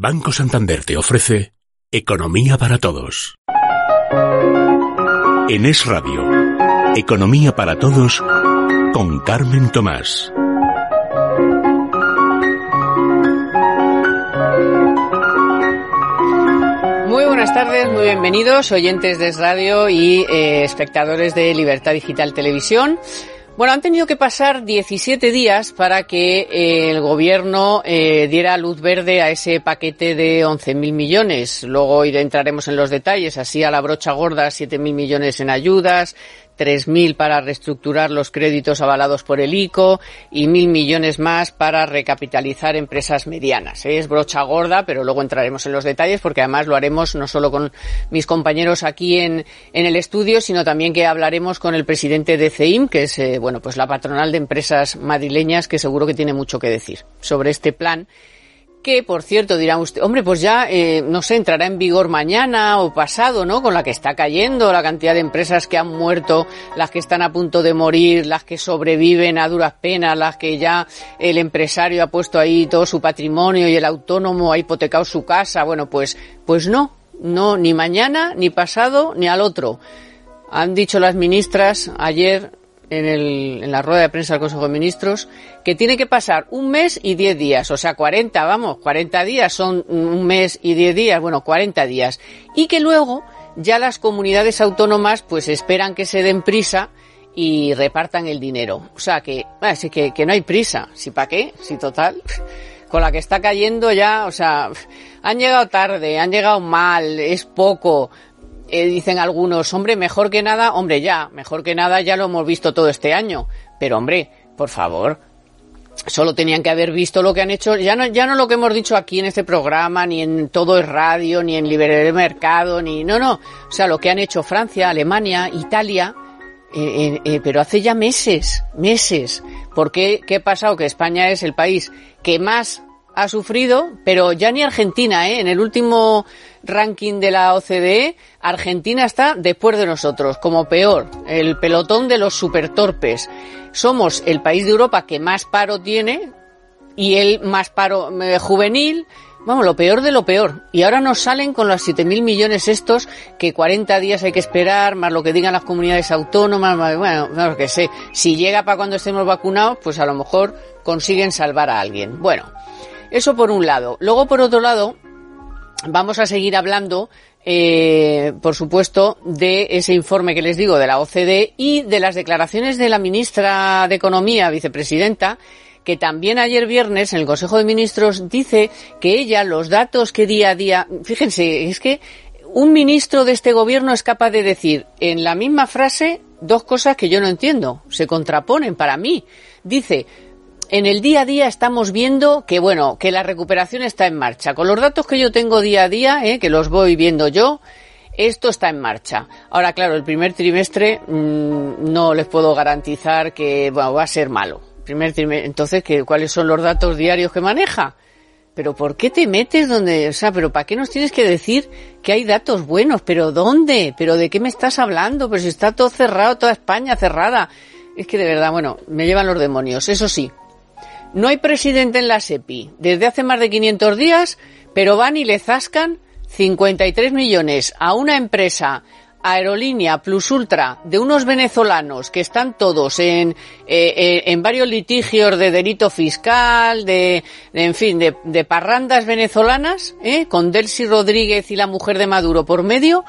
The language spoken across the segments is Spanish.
Banco Santander te ofrece Economía para Todos. En Es Radio, Economía para Todos con Carmen Tomás. Muy buenas tardes, muy bienvenidos, oyentes de Es Radio y espectadores de Libertad Digital Televisión. Bueno, han tenido que pasar 17 días para que el gobierno diera luz verde a ese paquete de 11.000 millones. Luego entraremos en los detalles, así a la brocha gorda, 7.000 millones en ayudas, 3.000 para reestructurar los créditos avalados por el ICO y 1.000 millones más para recapitalizar empresas medianas. Es brocha gorda, pero luego entraremos en los detalles porque además lo haremos no solo con mis compañeros aquí en el estudio, sino también que hablaremos con el presidente de CEIM, que es pues la patronal de empresas madrileñas, que seguro que tiene mucho que decir sobre este plan. Que, por cierto, dirá usted, hombre, pues ya, no sé, entrará en vigor mañana o pasado, ¿no? Con la que está cayendo, la cantidad de empresas que han muerto, las que están a punto de morir, las que sobreviven a duras penas, las que ya el empresario ha puesto ahí todo su patrimonio y el autónomo ha hipotecado su casa. Bueno, pues no, ni mañana, ni pasado, ni al otro. Han dicho las ministras ayer en la rueda de prensa del Consejo de Ministros que tiene que pasar 1 mes y 10 días, o sea, 40 días son 1 mes y 10 días, bueno, 40 días, y que luego ya las comunidades autónomas pues esperan que se den prisa y repartan el dinero. O sea, que no hay prisa, ¿sí para qué? Sí, total, con la que está cayendo ya, o sea, han llegado tarde, han llegado mal, es poco. Dicen algunos, hombre, mejor que nada ya lo hemos visto todo este año. Pero, hombre, por favor, solo tenían que haber visto lo que han hecho, ya no lo que hemos dicho aquí en este programa, ni en Todo es Radio, ni en Libre Mercado, no, o sea, lo que han hecho Francia, Alemania, Italia, pero hace ya meses. ¿Por qué? ¿Qué ha pasado? Que España es el país que más ha sufrido, pero ya ni Argentina, en el último ranking de la OCDE, Argentina está después de nosotros, como peor, el pelotón de los supertorpes. Somos el país de Europa que más paro tiene y el más paro juvenil, vamos, lo peor de lo peor. Y ahora nos salen con los 7.000 millones estos, que 40 días hay que esperar, más lo que digan las comunidades autónomas, bueno, no que sé, si llega para cuando estemos vacunados, pues a lo mejor consiguen salvar a alguien. Bueno, eso por un lado. Luego, por otro lado, vamos a seguir hablando, por supuesto, de ese informe que les digo de la OCDE y de las declaraciones de la ministra de Economía, vicepresidenta, que también ayer viernes en el Consejo de Ministros dice que ella, los datos que día a día... Fíjense, es que un ministro de este gobierno es capaz de decir en la misma frase 2 cosas que yo no entiendo, se contraponen para mí. Dice... En el día a día estamos viendo que la recuperación está en marcha. Con los datos que yo tengo día a día, que los voy viendo yo, esto está en marcha. Ahora, claro, el primer trimestre no les puedo garantizar que va a ser malo. Entonces, ¿cuáles son los datos diarios que maneja? Pero ¿por qué te metes donde, pero para qué nos tienes que decir que hay datos buenos? ¿Pero dónde? ¿Pero de qué me estás hablando? Pero si está todo cerrado, toda España cerrada. Es que de verdad, me llevan los demonios. Eso sí. No hay presidente en la SEPI desde hace más de 500 días, pero van y le zascan 53 millones a una empresa, Aerolínea Plus Ultra, de unos venezolanos que están todos en varios litigios de delito fiscal, de parrandas venezolanas, con Delcy Rodríguez y la mujer de Maduro por medio,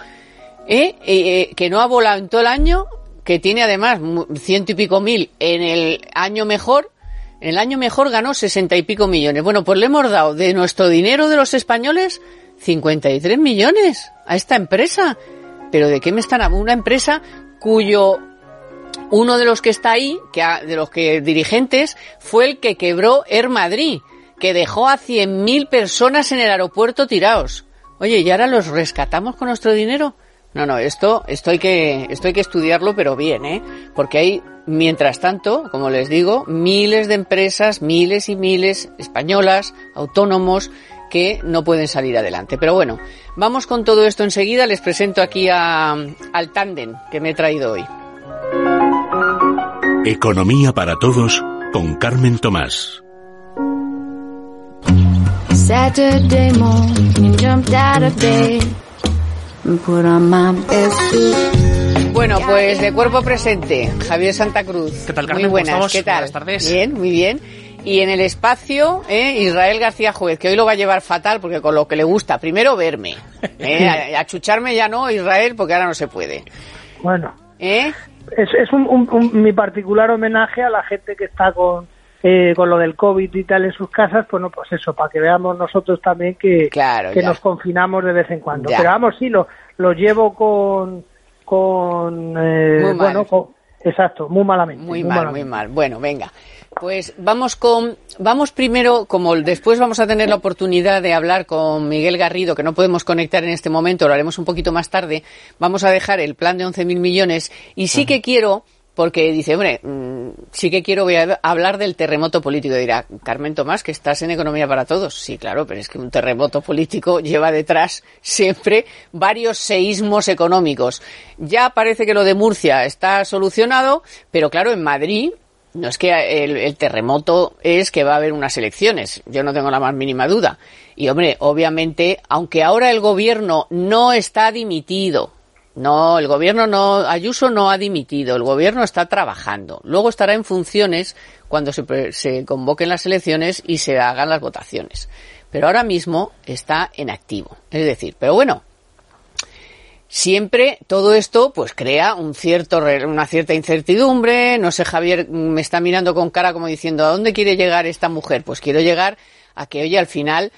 que no ha volado en todo el año, que tiene además 100 y pico mil en el año mejor. En el año mejor ganó 60 y pico millones. Bueno, pues le hemos dado de nuestro dinero de los españoles 53 millones a esta empresa. ¿Pero de qué me están hablando? Una empresa cuyo uno de los que está ahí, de los que dirigentes, fue el que quebró Air Madrid, que dejó a 100.000 personas en el aeropuerto tirados. Oye, ¿y ahora los rescatamos con nuestro dinero? No, esto hay que estudiarlo, pero bien, porque hay, mientras tanto, como les digo, miles de empresas, miles y miles españolas, autónomos, que no pueden salir adelante. Pero bueno, vamos con todo esto enseguida. Les presento aquí al tándem que me he traído hoy. Economía para Todos con Carmen Tomás. Saturday morning, jumped out of bed and put on my best suit. Bueno, pues de cuerpo presente, Javier Santa Cruz. ¿Qué tal, Carmen? Muy buenas, ¿qué tal? Buenas tardes. Bien, muy bien. Y en el espacio, Israel García Juez, que hoy lo va a llevar fatal porque con lo que le gusta, primero verme. Achucharme ya no, Israel, porque ahora no se puede. Bueno, es mi particular homenaje a la gente que está con lo del COVID y tal en sus casas, bueno, pues eso, para que veamos nosotros también que nos confinamos de vez en cuando. Ya. Pero vamos, sí, lo llevo exacto, muy malamente. Muy mal. Bueno, venga. Pues vamos primero, como después vamos a tener la oportunidad de hablar con Miguel Garrido, que no podemos conectar en este momento, lo haremos un poquito más tarde, vamos a dejar el plan de 11.000 millones y sí que quiero, porque dice, hombre, sí que quiero hablar del terremoto político. Dirá, Carmen Tomás, que estás en Economía para Todos. Sí, claro, pero es que un terremoto político lleva detrás siempre varios seísmos económicos. Ya parece que lo de Murcia está solucionado, pero claro, en Madrid no es que el terremoto es que va a haber unas elecciones. Yo no tengo la más mínima duda. Y, hombre, obviamente, aunque ahora el gobierno no está dimitido, Ayuso no ha dimitido, el gobierno está trabajando. Luego estará en funciones cuando se convoquen las elecciones y se hagan las votaciones. Pero ahora mismo está en activo. Es decir, pero bueno, siempre todo esto pues crea una cierta incertidumbre. No sé, Javier me está mirando con cara como diciendo, ¿a dónde quiere llegar esta mujer? Pues quiero llegar a que, oye, al final,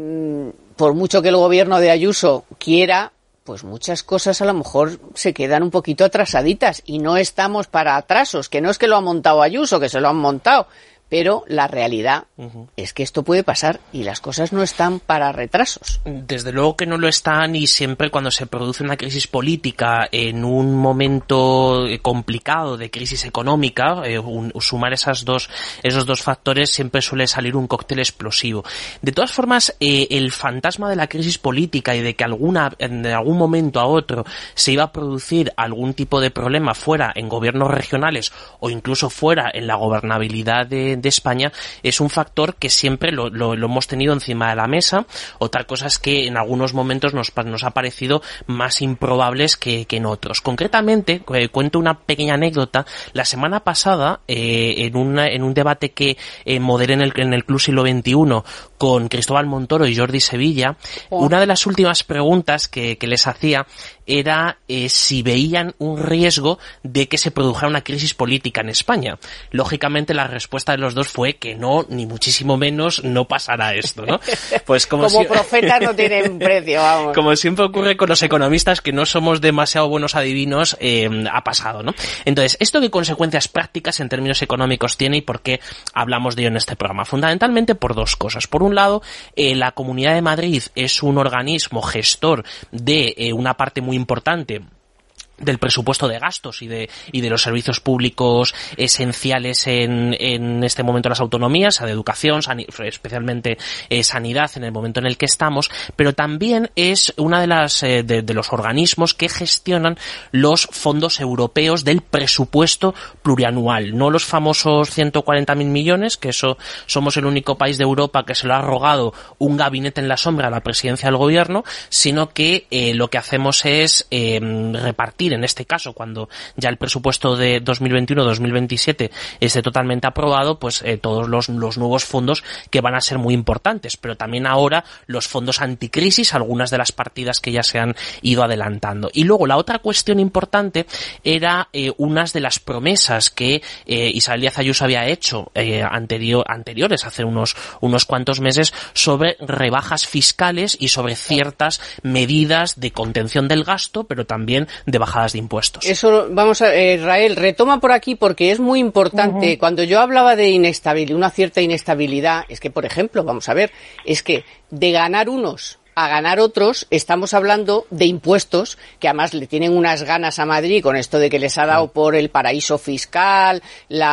por mucho que el gobierno de Ayuso quiera, pues muchas cosas a lo mejor se quedan un poquito atrasaditas y no estamos para atrasos, que no es que lo ha montado Ayuso, que se lo han montado, pero la realidad es que esto puede pasar y las cosas no están para retrasos. Desde luego que no lo están, y siempre cuando se produce una crisis política en un momento complicado de crisis económica, sumar esos dos factores siempre suele salir un cóctel explosivo. De todas formas, el fantasma de la crisis política y de que en algún momento a otro se iba a producir algún tipo de problema fuera en gobiernos regionales o incluso fuera en la gobernabilidad de España es un factor que siempre lo hemos tenido encima de la mesa. Otra cosa es que en algunos momentos nos ha parecido más improbables que en otros. Concretamente, cuento una pequeña anécdota. La semana pasada, en un debate que moderé en el Club Siglo XXI con Cristóbal Montoro y Jordi Sevilla, una de las últimas preguntas que les hacía era si veían un riesgo de que se produjera una crisis política en España. Lógicamente la respuesta de los dos fue que no, ni muchísimo menos, no pasará esto, ¿no? Pues como profetas no tienen precio, vamos. Como siempre ocurre con los economistas, que no somos demasiado buenos adivinos, ha pasado, ¿no? Entonces, ¿esto qué consecuencias prácticas en términos económicos tiene y por qué hablamos de ello en este programa? Fundamentalmente por dos cosas. Por un lado, la Comunidad de Madrid es un organismo gestor de una parte muy importante del presupuesto de gastos y de los servicios públicos esenciales en este momento las autonomías, de educación, especialmente sanidad en el momento en el que estamos, pero también es una de los organismos que gestionan los fondos europeos del presupuesto plurianual, no los famosos 140.000 millones, que eso somos el único país de Europa que se lo ha rogado un gabinete en la sombra a la presidencia del gobierno, sino que lo que hacemos es repartir, en este caso, cuando ya el presupuesto de 2021-2027 esté totalmente aprobado, pues todos los nuevos fondos que van a ser muy importantes, pero también ahora los fondos anticrisis, algunas de las partidas que ya se han ido adelantando. Y luego la otra cuestión importante era unas de las promesas que Isabel Díaz Ayuso había hecho anteriores, hace unos cuantos meses, sobre rebajas fiscales y sobre ciertas medidas de contención del gasto, pero también de bajadas de impuestos. Eso, vamos a Israel, retoma por aquí porque es muy importante. Cuando yo hablaba de una cierta inestabilidad, es que, por ejemplo, vamos a ver, es que de ganar unos a ganar otros, estamos hablando de impuestos que además le tienen unas ganas a Madrid con esto de que les ha dado por el paraíso fiscal, la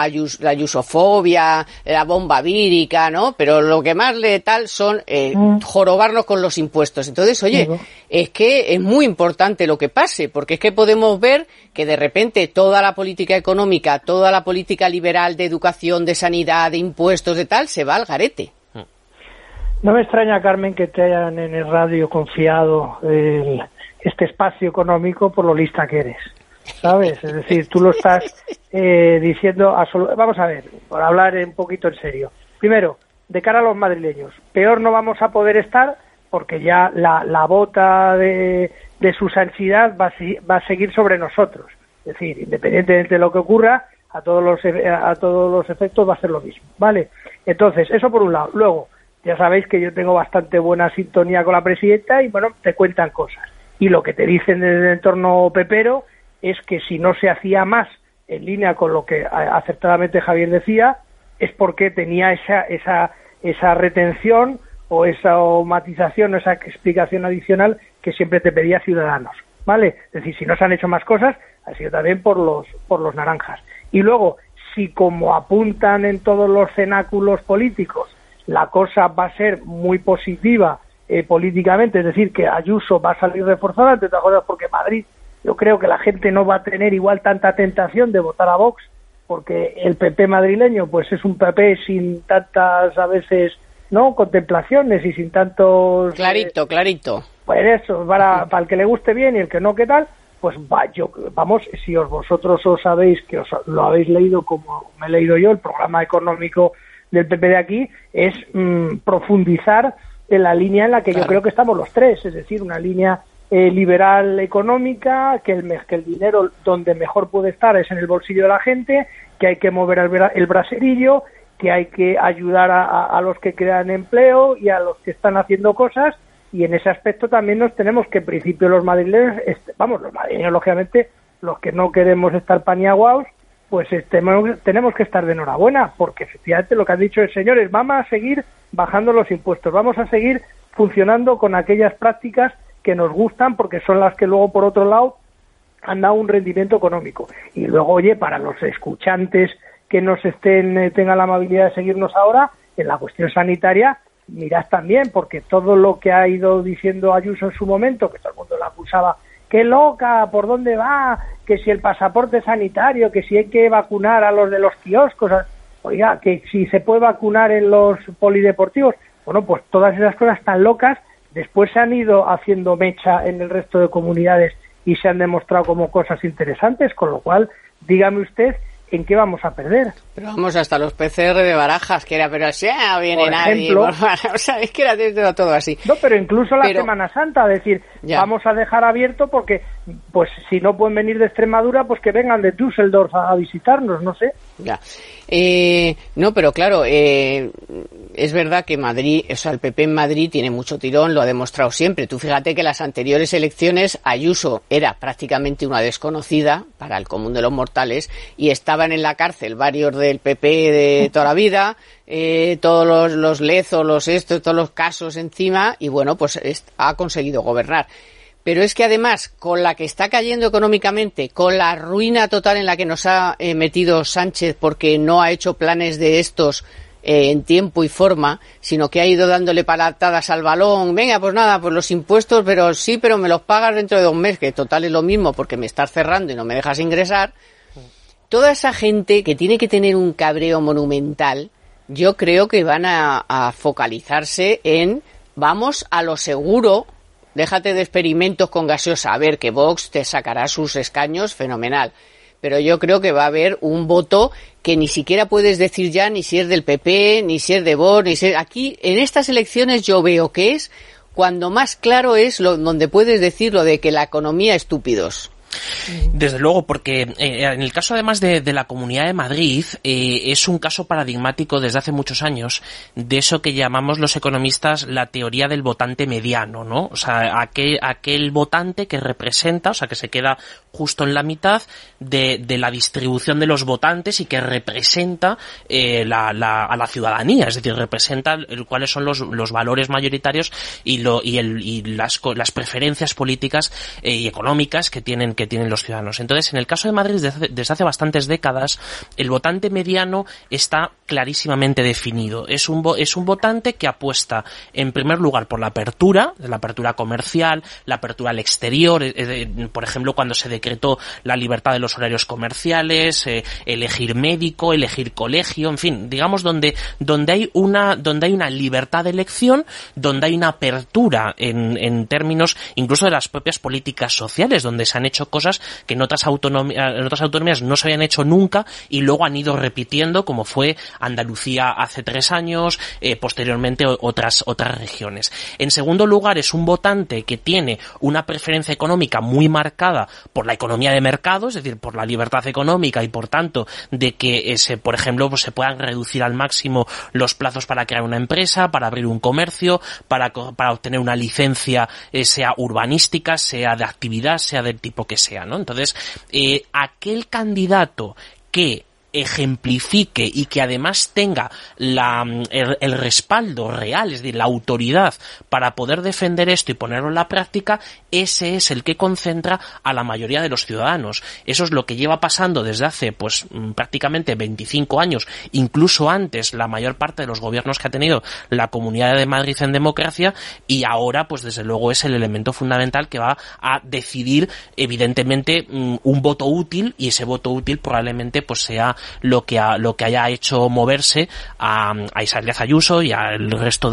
ayusofobia, la bomba vírica, ¿no? Pero lo que más letal son jorobarnos con los impuestos. Entonces, oye, es que es muy importante lo que pase, porque es que podemos ver que de repente toda la política económica, toda la política liberal de educación, de sanidad, de impuestos, de tal, se va al garete. No me extraña, Carmen, que te hayan en el radio confiado este espacio económico por lo lista que eres, ¿sabes? Es decir, tú lo estás diciendo... Vamos a ver, por hablar un poquito en serio. Primero, de cara a los madrileños, peor no vamos a poder estar porque ya la bota de su sanidad va a seguir sobre nosotros. Es decir, independientemente de lo que ocurra, a todos los efectos va a ser lo mismo, ¿vale? Entonces, eso por un lado. Luego, ya sabéis que yo tengo bastante buena sintonía con la presidenta y, bueno, te cuentan cosas. Y lo que te dicen desde el entorno pepero es que si no se hacía más en línea con lo que acertadamente Javier decía, es porque tenía esa retención o esa matización o esa explicación adicional que siempre te pedía Ciudadanos, ¿vale? Es decir, si no se han hecho más cosas, ha sido también por los naranjas. Y luego, si como apuntan en todos los cenáculos políticos, la cosa va a ser muy positiva políticamente, es decir, que Ayuso va a salir reforzada, entre otras cosas porque Madrid, yo creo que la gente no va a tener igual tanta tentación de votar a Vox, porque el PP madrileño pues es un PP sin tantas, a veces, ¿no?, contemplaciones y sin tantos... Clarito. Pues eso, para el que le guste bien y el que no, ¿qué tal? Pues vamos, si vosotros os sabéis, que os lo habéis leído como me he leído yo, el programa económico del PP de aquí, es profundizar en la línea en la que yo creo que estamos los tres, es decir, una línea liberal económica, que el dinero donde mejor puede estar es en el bolsillo de la gente, que hay que mover el braserillo, que hay que ayudar a los que crean empleo y a los que están haciendo cosas, y en ese aspecto también nos tenemos que, en principio, los madrileños, los madrileños, lógicamente, los que no queremos estar paniaguaos, pues tenemos que estar de enhorabuena, porque efectivamente lo que han dicho es, señores, vamos a seguir bajando los impuestos, vamos a seguir funcionando con aquellas prácticas que nos gustan, porque son las que luego, por otro lado, han dado un rendimiento económico. Y luego, oye, para los escuchantes que tengan la amabilidad de seguirnos ahora, en la cuestión sanitaria, mirad también, porque todo lo que ha ido diciendo Ayuso en su momento, que todo el mundo la acusaba, ¡qué loca! ¿Por dónde va? Que si el pasaporte sanitario, que si hay que vacunar a los de los kioscos, oiga, que si se puede vacunar en los polideportivos. Bueno, pues todas esas cosas tan locas, después se han ido haciendo mecha en el resto de comunidades y se han demostrado como cosas interesantes, con lo cual, dígame usted, ¿en qué vamos a perder? Pero vamos, hasta los PCR de Barajas, que era, pero si no viene nadie, o sea, es que era todo así. No, pero incluso la Semana Santa, es decir, vamos a dejar abierto porque, pues, si no pueden venir de Extremadura, pues que vengan de Düsseldorf a visitarnos, no sé. Ya. No, pero claro, es verdad que Madrid, o sea, el PP en Madrid tiene mucho tirón, lo ha demostrado siempre. Tú fíjate que las anteriores elecciones Ayuso era prácticamente una desconocida para el común de los mortales y estaban en la cárcel varios del PP de toda la vida, todos los lezos, todos los casos encima, y bueno, pues ha conseguido gobernar. Pero es que además, con la que está cayendo económicamente, con la ruina total en la que nos ha metido Sánchez porque no ha hecho planes de estos en tiempo y forma, sino que ha ido dándole palatadas al balón, venga, pues nada, pues los impuestos, pero me los pagas dentro de 2 meses, que total es lo mismo porque me estás cerrando y no me dejas ingresar. Toda esa gente que tiene que tener un cabreo monumental, yo creo que van a focalizarse en vamos a lo seguro. Déjate de experimentos con gaseosa. A ver, que Vox te sacará sus escaños, fenomenal. Pero yo creo que va a haber un voto que ni siquiera puedes decir ya ni si es del PP, ni si es de Vox, ni si es... Aquí, en estas elecciones, yo veo que es cuando más claro es donde puedes decir lo de que la economía estúpidos. Desde luego, porque en el caso además de la Comunidad de Madrid es un caso paradigmático desde hace muchos años de eso que llamamos los economistas la teoría del votante mediano, ¿no? O sea, aquel votante que representa, o sea, que se queda justo en la mitad de la distribución de los votantes y que representa a la ciudadanía, es decir, representa cuáles son los valores mayoritarios y las preferencias políticas y económicas que tienen los ciudadanos. Entonces, en el caso de Madrid, desde hace bastantes décadas, el votante mediano está clarísimamente definido. Es un votante que apuesta, en primer lugar, por la apertura comercial, la apertura al exterior, por ejemplo, cuando se decretó la libertad de los horarios comerciales, elegir médico, elegir colegio, en fin, digamos donde hay una libertad de elección, donde hay una apertura en términos incluso de las propias políticas sociales, donde se han hecho cosas que en otras autonomías no se habían hecho nunca y luego han ido repitiendo, como fue Andalucía hace 3 años, posteriormente otras regiones. En segundo lugar, es un votante que tiene una preferencia económica muy marcada por la economía de mercado, es decir, por la libertad económica y por tanto de que por ejemplo, pues se puedan reducir al máximo los plazos para crear una empresa, para abrir un comercio, para obtener una licencia, sea urbanística, sea de actividad, sea del tipo que sea, ¿no? Entonces, aquel candidato que ejemplifique y que además tenga el respaldo real, es decir, la autoridad para poder defender esto y ponerlo en la práctica, ese es el que concentra a la mayoría de los ciudadanos. Eso es lo que lleva pasando desde hace pues prácticamente 25 años, incluso antes, la mayor parte de los gobiernos que ha tenido la Comunidad de Madrid en democracia, y ahora pues desde luego es el elemento fundamental que va a decidir evidentemente un voto útil, y ese voto útil probablemente pues sea lo que haya hecho moverse a Isabel Díaz Ayuso y al resto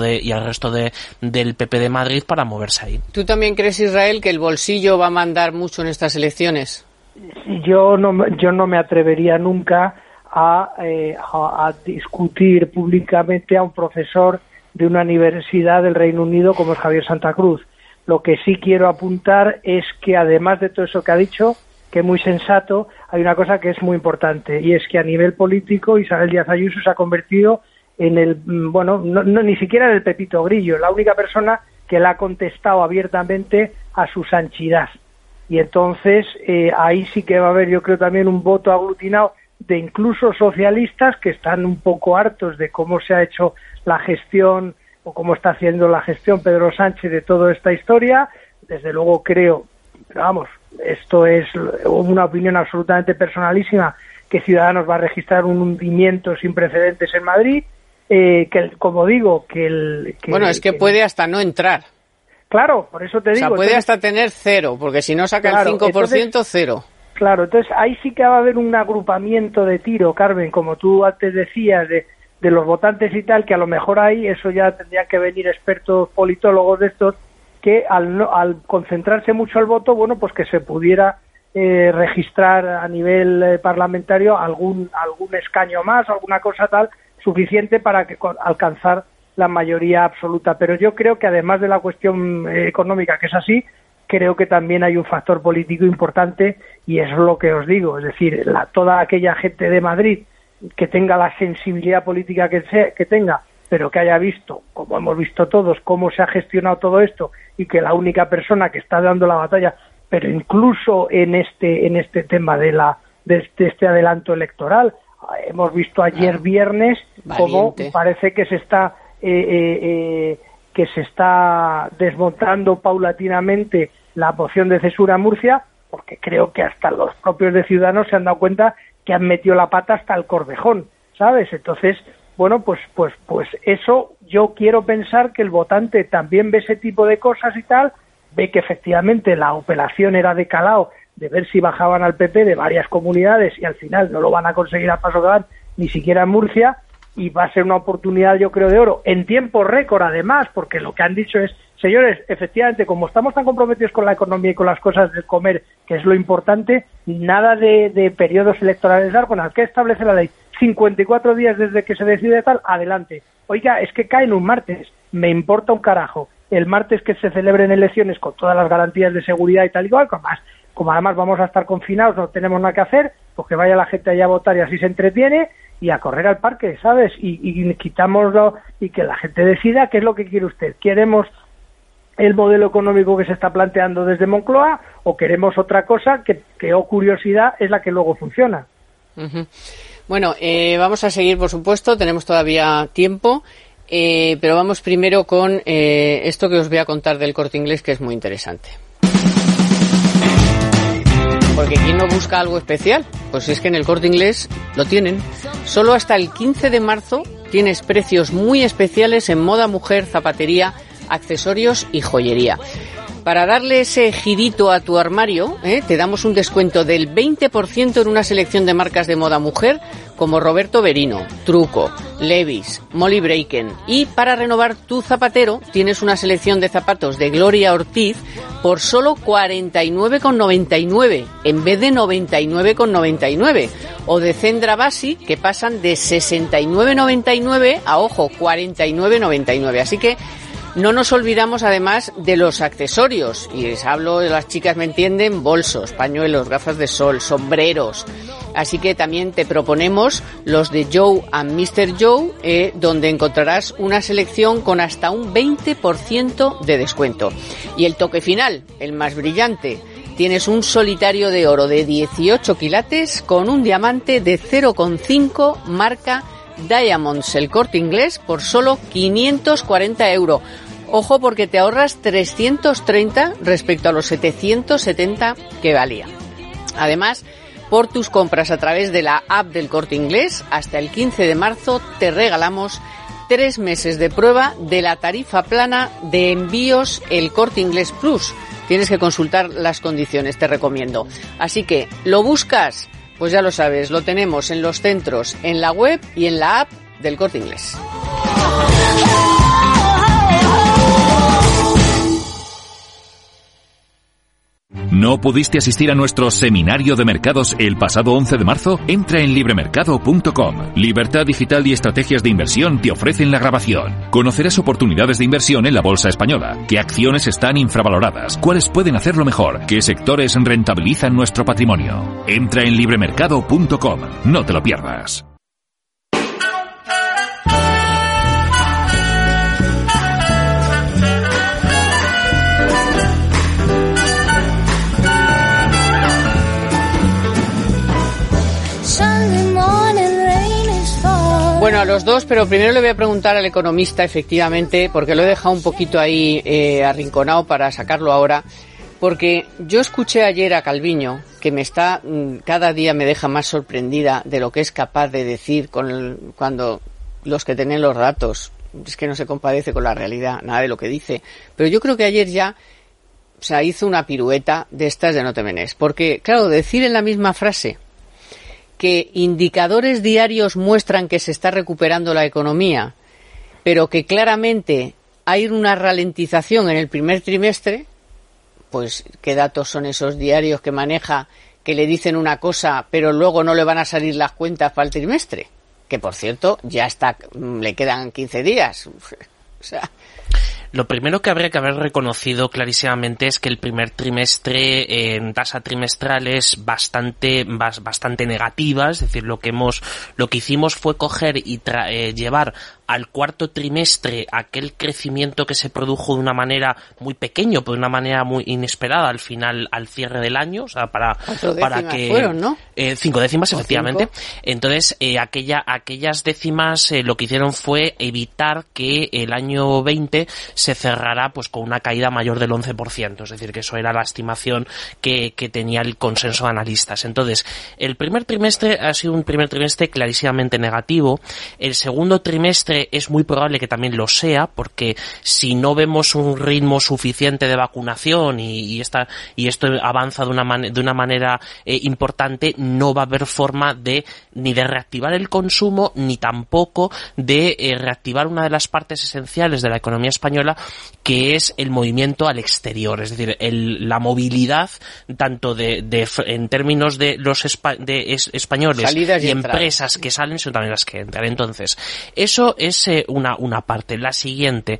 del PP de Madrid para moverse ahí. ¿Tú también crees, Israel, que el bolsillo va a mandar mucho en estas elecciones? Yo no me atrevería nunca a discutir públicamente a un profesor de una universidad del Reino Unido como es Javier Santa Cruz. Lo que sí quiero apuntar es que además de todo eso que ha dicho, que es muy sensato, hay una cosa que es muy importante, y es que a nivel político Isabel Díaz Ayuso se ha convertido en ni siquiera en el Pepito Grillo, la única persona que le ha contestado abiertamente a su sanchidad. Y entonces ahí sí que va a haber, yo creo, también un voto aglutinado de incluso socialistas que están un poco hartos de cómo se ha hecho la gestión o cómo está haciendo la gestión Pedro Sánchez de toda esta historia. Desde luego creo, pero vamos, esto es una opinión absolutamente personalísima, que Ciudadanos va a registrar un hundimiento sin precedentes en Madrid, como digo, es que puede hasta no entrar. Claro, por eso te digo. O sea, puede hasta tener 0, porque si no saca el 5%, entonces, 0. Claro, entonces ahí sí que va a haber un agrupamiento de tiro, Carmen, como tú antes decías, de los votantes y tal, que a lo mejor ahí eso ya tendrían que venir expertos politólogos de estos, que al concentrarse mucho el voto, bueno, pues que se pudiera registrar a nivel parlamentario algún escaño más, alguna cosa tal, suficiente para alcanzar la mayoría absoluta. Pero yo creo que además de la cuestión económica, que es así, creo que también hay un factor político importante, y es lo que os digo, es decir, toda aquella gente de Madrid que tenga la sensibilidad política que tenga, pero que haya visto, como hemos visto todos, cómo se ha gestionado todo esto, y que la única persona que está dando la batalla, pero incluso en este tema de este adelanto electoral, hemos visto ayer viernes cómo parece que se está desmontando paulatinamente la moción de censura a Murcia, porque creo que hasta los propios de Ciudadanos se han dado cuenta que han metido la pata hasta el Corvejón, ¿sabes? Entonces, bueno, pues eso, yo quiero pensar que el votante también ve ese tipo de cosas y tal, ve que efectivamente la operación era de calado, de ver si bajaban al PP de varias comunidades, y al final no lo van a conseguir a paso que van, ni siquiera en Murcia, y va a ser una oportunidad, yo creo, de oro, en tiempo récord además, porque lo que han dicho es, señores, efectivamente, como estamos tan comprometidos con la economía y con las cosas de comer, que es lo importante, nada de periodos electorales largos, al que establece la ley, 54 días desde que se decide tal, adelante. Oiga, es que cae en un martes, me importa un carajo. El martes que se celebren elecciones con todas las garantías de seguridad y tal y cual, como además vamos a estar confinados, no tenemos nada que hacer, pues que vaya la gente allá a votar y así se entretiene, y a correr al parque, ¿sabes? Y quitámoslo, y que la gente decida qué es lo que quiere usted. ¿Queremos el modelo económico que se está planteando desde Moncloa, o queremos otra cosa que oh curiosidad, es la que luego funciona? Uh-huh. Bueno, vamos a seguir, por supuesto, tenemos todavía tiempo, pero vamos primero con esto que os voy a contar del Corte Inglés, que es muy interesante. Porque ¿quién no busca algo especial? Pues es que en el Corte Inglés lo tienen. Solo hasta el 15 de marzo tienes precios muy especiales en moda mujer, zapatería, accesorios y joyería. Para darle ese girito a tu armario, te damos un descuento del 20% en una selección de marcas de moda mujer como Roberto Berino, Truco, Levi's, Molly Braken. Y para renovar tu zapatero tienes una selección de zapatos de Gloria Ortiz por solo 49,99 en vez de 99,99. O de Zendra Basic, que pasan de 69,99 a, ojo, 49,99. Así que no nos olvidamos además de los accesorios, y les hablo, de las chicas me entienden, bolsos, pañuelos, gafas de sol, sombreros. Así que también te proponemos los de Joe and Mr. Joe, donde encontrarás una selección con hasta un 20% de descuento. Y el toque final, el más brillante, tienes un solitario de oro de 18 quilates con un diamante de 0,5 marca Diamonds, el Corte Inglés, por solo 540 €. Ojo, porque te ahorras 330 respecto a los 770 que valía. Además, por tus compras a través de la app del Corte Inglés, hasta el 15 de marzo te regalamos 3 meses de prueba de la tarifa plana de envíos El Corte Inglés Plus. Tienes que consultar las condiciones, te recomiendo. Así que, ¿lo buscas? Pues ya lo sabes, lo tenemos en los centros, en la web y en la app del Corte Inglés. ¿No pudiste asistir a nuestro seminario de mercados el pasado 11 de marzo? Entra en libremercado.com. Libertad Digital y Estrategias de Inversión te ofrecen la grabación. Conocerás oportunidades de inversión en la bolsa española, qué acciones están infravaloradas, cuáles pueden hacerlo mejor, qué sectores rentabilizan nuestro patrimonio. Entra en libremercado.com. No te lo pierdas. Bueno, a los dos, pero primero le voy a preguntar al economista, efectivamente, porque lo he dejado un poquito ahí arrinconado para sacarlo ahora, porque yo escuché ayer a Calviño, que cada día me deja más sorprendida de lo que es capaz de decir cuando los que tienen los datos, es que no se compadece con la realidad, nada de lo que dice, pero yo creo que ayer ya hizo una pirueta de estas de no te menes, porque claro, decir en la misma frase que indicadores diarios muestran que se está recuperando la economía, pero que claramente hay una ralentización en el primer trimestre, pues ¿qué datos son esos diarios que maneja que le dicen una cosa, pero luego no le van a salir las cuentas para el trimestre? Que, por cierto, ya le quedan 15 días. O sea... Lo primero que habría que haber reconocido clarísimamente es que el primer trimestre en tasa trimestral es bastante negativa, es decir, lo que hicimos fue coger y llevar al cuarto trimestre aquel crecimiento que se produjo de una manera muy pequeño, pero de una manera muy inesperada al final, al cierre del año, o sea, para que fueron, ¿no? 5 décimas, efectivamente. 5. Entonces, aquellas décimas lo que hicieron fue evitar que el año 20 se cerrara pues con una caída mayor del 11%, es decir, que eso era la estimación que tenía el consenso de analistas. Entonces, el primer trimestre ha sido un primer trimestre clarísimamente negativo. El segundo trimestre es muy probable que también lo sea, porque si no vemos un ritmo suficiente de vacunación y esto avanza de una manera importante, no va a haber forma ni de reactivar el consumo, ni tampoco de reactivar una de las partes esenciales de la economía española, que es el movimiento al exterior, es decir, la movilidad tanto en términos de los españoles y empresas que salen, sino también las que entran. Entonces, eso es una parte. La siguiente,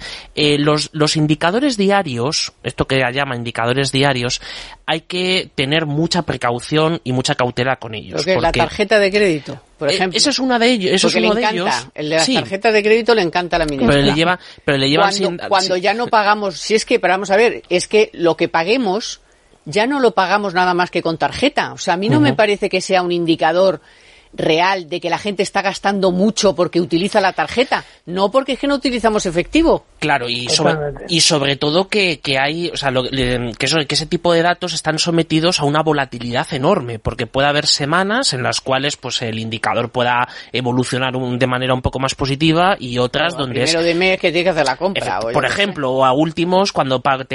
los indicadores diarios, esto que llama indicadores diarios, hay que tener mucha precaución y mucha cautela con ellos. Porque la tarjeta de crédito, por ejemplo. Eso es uno de ellos. Eso es uno de ellos. El de las tarjetas de crédito le encanta a la ministra. Pero le lleva cuando ya no pagamos, pero vamos a ver, es que lo que paguemos ya no lo pagamos nada más que con tarjeta. O sea, a mí no me parece que sea un indicador real de que la gente está gastando mucho porque utiliza la tarjeta, no porque es que no utilizamos efectivo. Claro, y sobre todo que hay, o sea, que ese tipo de datos están sometidos a una volatilidad enorme, porque puede haber semanas en las cuales pues el indicador pueda evolucionar de manera un poco más positiva y otras donde primero de mes que tienes que hacer la compra. Por ejemplo, o a últimos cuando te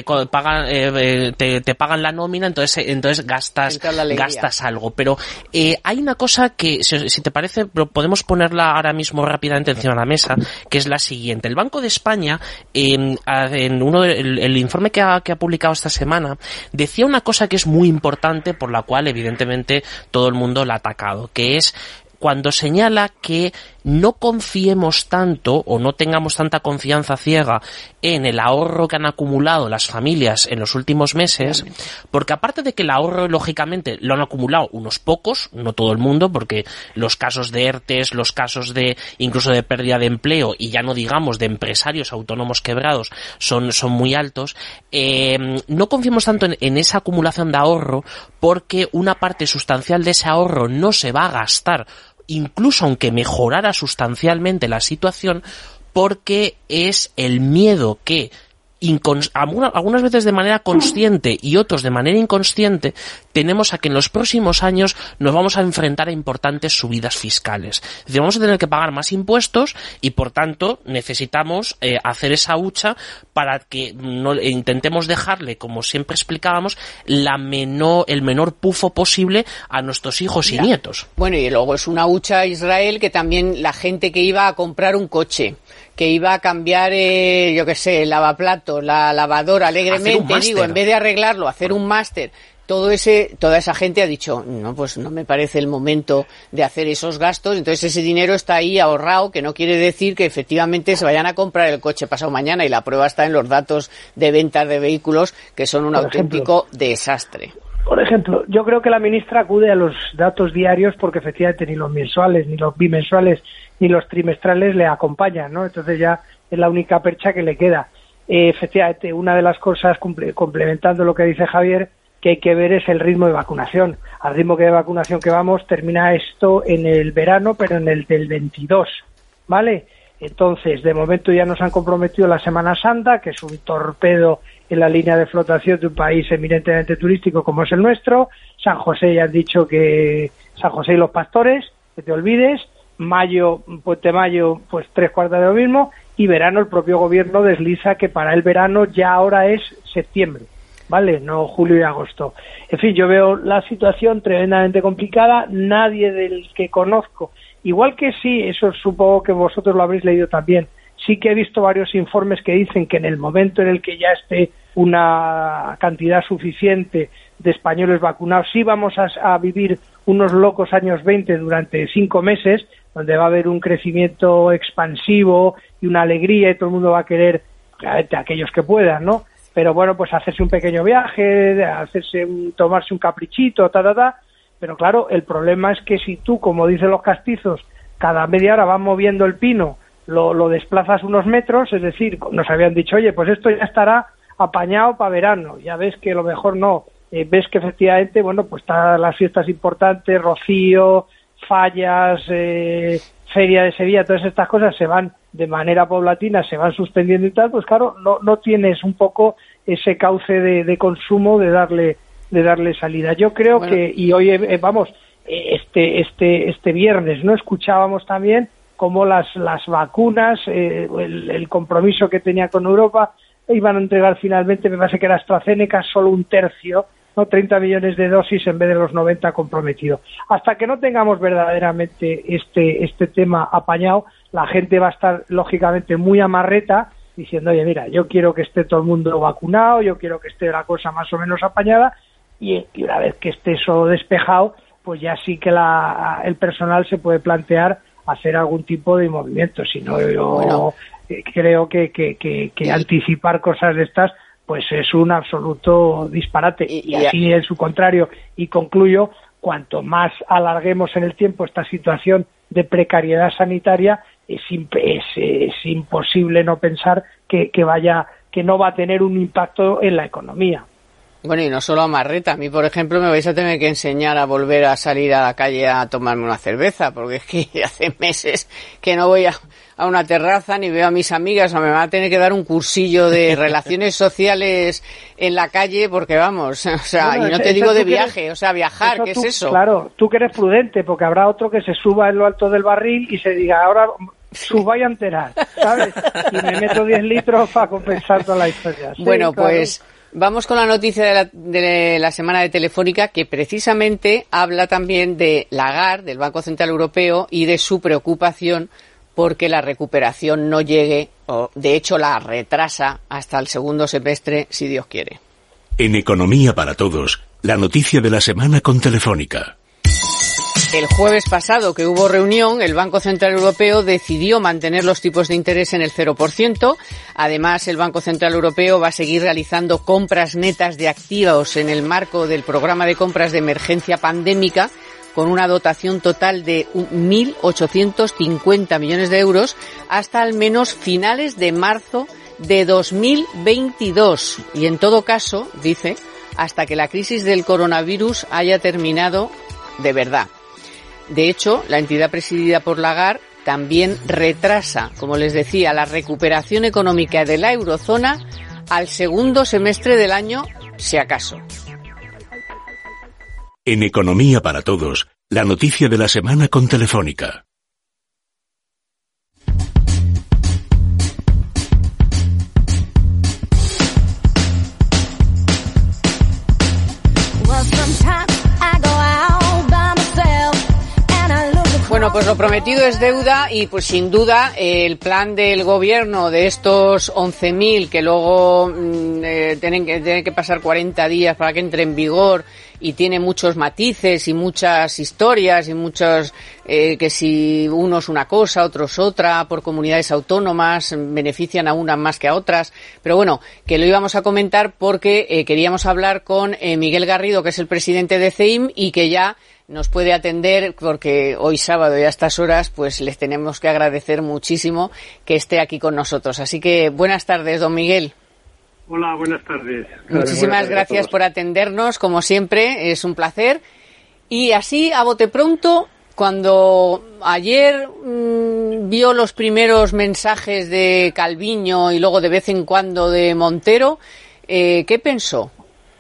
pagan la nómina, entonces gastas algo. Pero hay una cosa que, si te parece, podemos ponerla ahora mismo rápidamente encima de la mesa, que es la siguiente. El Banco de España, en el informe que ha publicado esta semana, decía una cosa que es muy importante, por la cual evidentemente todo el mundo la ha atacado, que es cuando señala que no confiemos tanto o no tengamos tanta confianza ciega en el ahorro que han acumulado las familias en los últimos meses, porque aparte de que el ahorro lógicamente lo han acumulado unos pocos, no todo el mundo, porque los casos de ERTES, los casos de incluso de pérdida de empleo y ya no digamos de empresarios autónomos quebrados son muy altos, no confiemos tanto en esa acumulación de ahorro, porque una parte sustancial de ese ahorro no se va a gastar, incluso aunque mejorara sustancialmente la situación, porque es el miedo que algunas veces de manera consciente y otros de manera inconsciente tenemos a que en los próximos años nos vamos a enfrentar a importantes subidas fiscales. Es decir, vamos a tener que pagar más impuestos y por tanto necesitamos hacer esa hucha para que intentemos dejarle, como siempre explicábamos, el menor pufo posible a nuestros hijos y nietos. Bueno, y luego es una hucha a Israel, que también la gente que iba a comprar un coche, que iba a cambiar, yo qué sé, el lavaplatos, la lavadora alegremente, en vez de arreglarlo, hacer un máster, toda esa gente ha dicho, no, pues no me parece el momento de hacer esos gastos, entonces ese dinero está ahí ahorrado, que no quiere decir que efectivamente se vayan a comprar el coche pasado mañana, y la prueba está en los datos de ventas de vehículos, que son un auténtico desastre. Por ejemplo, yo creo que la ministra acude a los datos diarios porque efectivamente ni los mensuales, ni los bimensuales, ni los trimestrales le acompañan, ¿no? Entonces ya es la única percha que le queda. Efectivamente, una de las cosas, complementando lo que dice Javier, que hay que ver es el ritmo de vacunación. Al ritmo de vacunación que vamos, termina esto en el verano, pero en el del 22, ¿vale? Entonces, de momento ya nos han comprometido la Semana Santa, que es un torpedo en la línea de flotación de un país eminentemente turístico como es el nuestro. San José, ya han dicho que San José y los Pastores, que te olvides. Mayo, Puente Mayo, pues 3/4 de lo mismo. Y verano, el propio gobierno desliza que para el verano ya ahora es septiembre, ¿vale? No julio y agosto. En fin, yo veo la situación tremendamente complicada. Nadie del que conozco, igual que sí, eso supongo que vosotros lo habréis leído también, sí que he visto varios informes que dicen que en el momento en el que ya esté una cantidad suficiente de españoles vacunados, sí vamos a vivir unos locos años 20 durante 5 meses, donde va a haber un crecimiento expansivo y una alegría y todo el mundo va a querer, aquellos que puedan, ¿no? Pero bueno, pues hacerse un pequeño viaje, tomarse un caprichito, pero claro, el problema es que si tú, como dicen los castizos, cada media hora vas moviendo el pino, lo desplazas unos metros, es decir, nos habían dicho, oye, pues esto ya estará apañado para verano, ya ves que lo mejor no, ves que efectivamente, bueno, pues están las fiestas importantes, Rocío, Fallas, Feria de Sevilla, todas estas cosas se van de manera paulatina, se van suspendiendo y tal, pues claro, no tienes un poco ese cauce de consumo de darle salida. Yo creo que, y hoy este viernes no escuchábamos también cómo las vacunas, el compromiso que tenía con Europa, iban a entregar finalmente, me parece que era AstraZeneca, solo un tercio, ¿no? 30 millones de dosis en vez de los 90 comprometidos. Hasta que no tengamos verdaderamente este tema apañado, la gente va a estar lógicamente muy amarreta, diciendo, oye, mira, yo quiero que esté todo el mundo vacunado, yo quiero que esté la cosa más o menos apañada, y una vez que esté eso despejado, pues ya sí que el personal se puede plantear hacer algún tipo de movimiento. Si no, yo creo que anticipar cosas de estas pues es un absoluto disparate. Y así en su contrario, y concluyo, cuanto más alarguemos en el tiempo esta situación de precariedad sanitaria, es imposible no pensar que no va a tener un impacto en la economía. Bueno, y no solo amarreta. A mí, por ejemplo, me vais a tener que enseñar a volver a salir a la calle a tomarme una cerveza, porque es que hace meses que no voy a una terraza ni veo a mis amigas, o me van a tener que dar un cursillo de relaciones sociales en la calle, porque vamos, o sea, bueno, y no te digo de viaje, o sea, viajar, ¿qué es eso? Claro, tú que eres prudente, porque habrá otro que se suba en lo alto del barril y se diga, ahora suba y a enterar, ¿sabes? Y me meto 10 litros para compensar toda la historia. Sí, bueno, claro. Pues vamos con la noticia de la semana de Telefónica, que precisamente habla también de Lagarde, del Banco Central Europeo, y de su preocupación porque la recuperación no llegue, o de hecho la retrasa hasta el segundo semestre, si Dios quiere. En Economía para Todos, la noticia de la semana con Telefónica. El jueves pasado, que hubo reunión, el Banco Central Europeo decidió mantener los tipos de interés en el 0%. Además, el Banco Central Europeo va a seguir realizando compras netas de activos en el marco del programa de compras de emergencia pandémica, con una dotación total de 1.850 millones de euros hasta al menos finales de marzo de 2022. Y en todo caso, dice, hasta que la crisis del coronavirus haya terminado de verdad. De hecho, la entidad presidida por Lagarde también retrasa, como les decía, la recuperación económica de la eurozona al segundo semestre del año, si acaso. En Economía para Todos, la noticia de la semana con Telefónica. Bueno, pues lo prometido es deuda y pues sin duda el plan del gobierno de estos 11.000 que luego tienen que pasar 40 días para que entre en vigor y tiene muchos matices y muchas historias y muchos que si unos una cosa, otros otra, por comunidades autónomas, benefician a unas más que a otras. Pero bueno, que lo íbamos a comentar porque queríamos hablar con Miguel Garrido, que es el presidente de CEIM y que ya nos puede atender porque hoy sábado y a estas horas pues les tenemos que agradecer muchísimo que esté aquí con nosotros. Así que buenas tardes, don Miguel. Hola, buenas tardes. Muchísimas gracias por atendernos, como siempre, es un placer. Y así, a bote pronto, cuando ayer vio los primeros mensajes de Calviño y luego de vez en cuando de Montero, ¿qué pensó?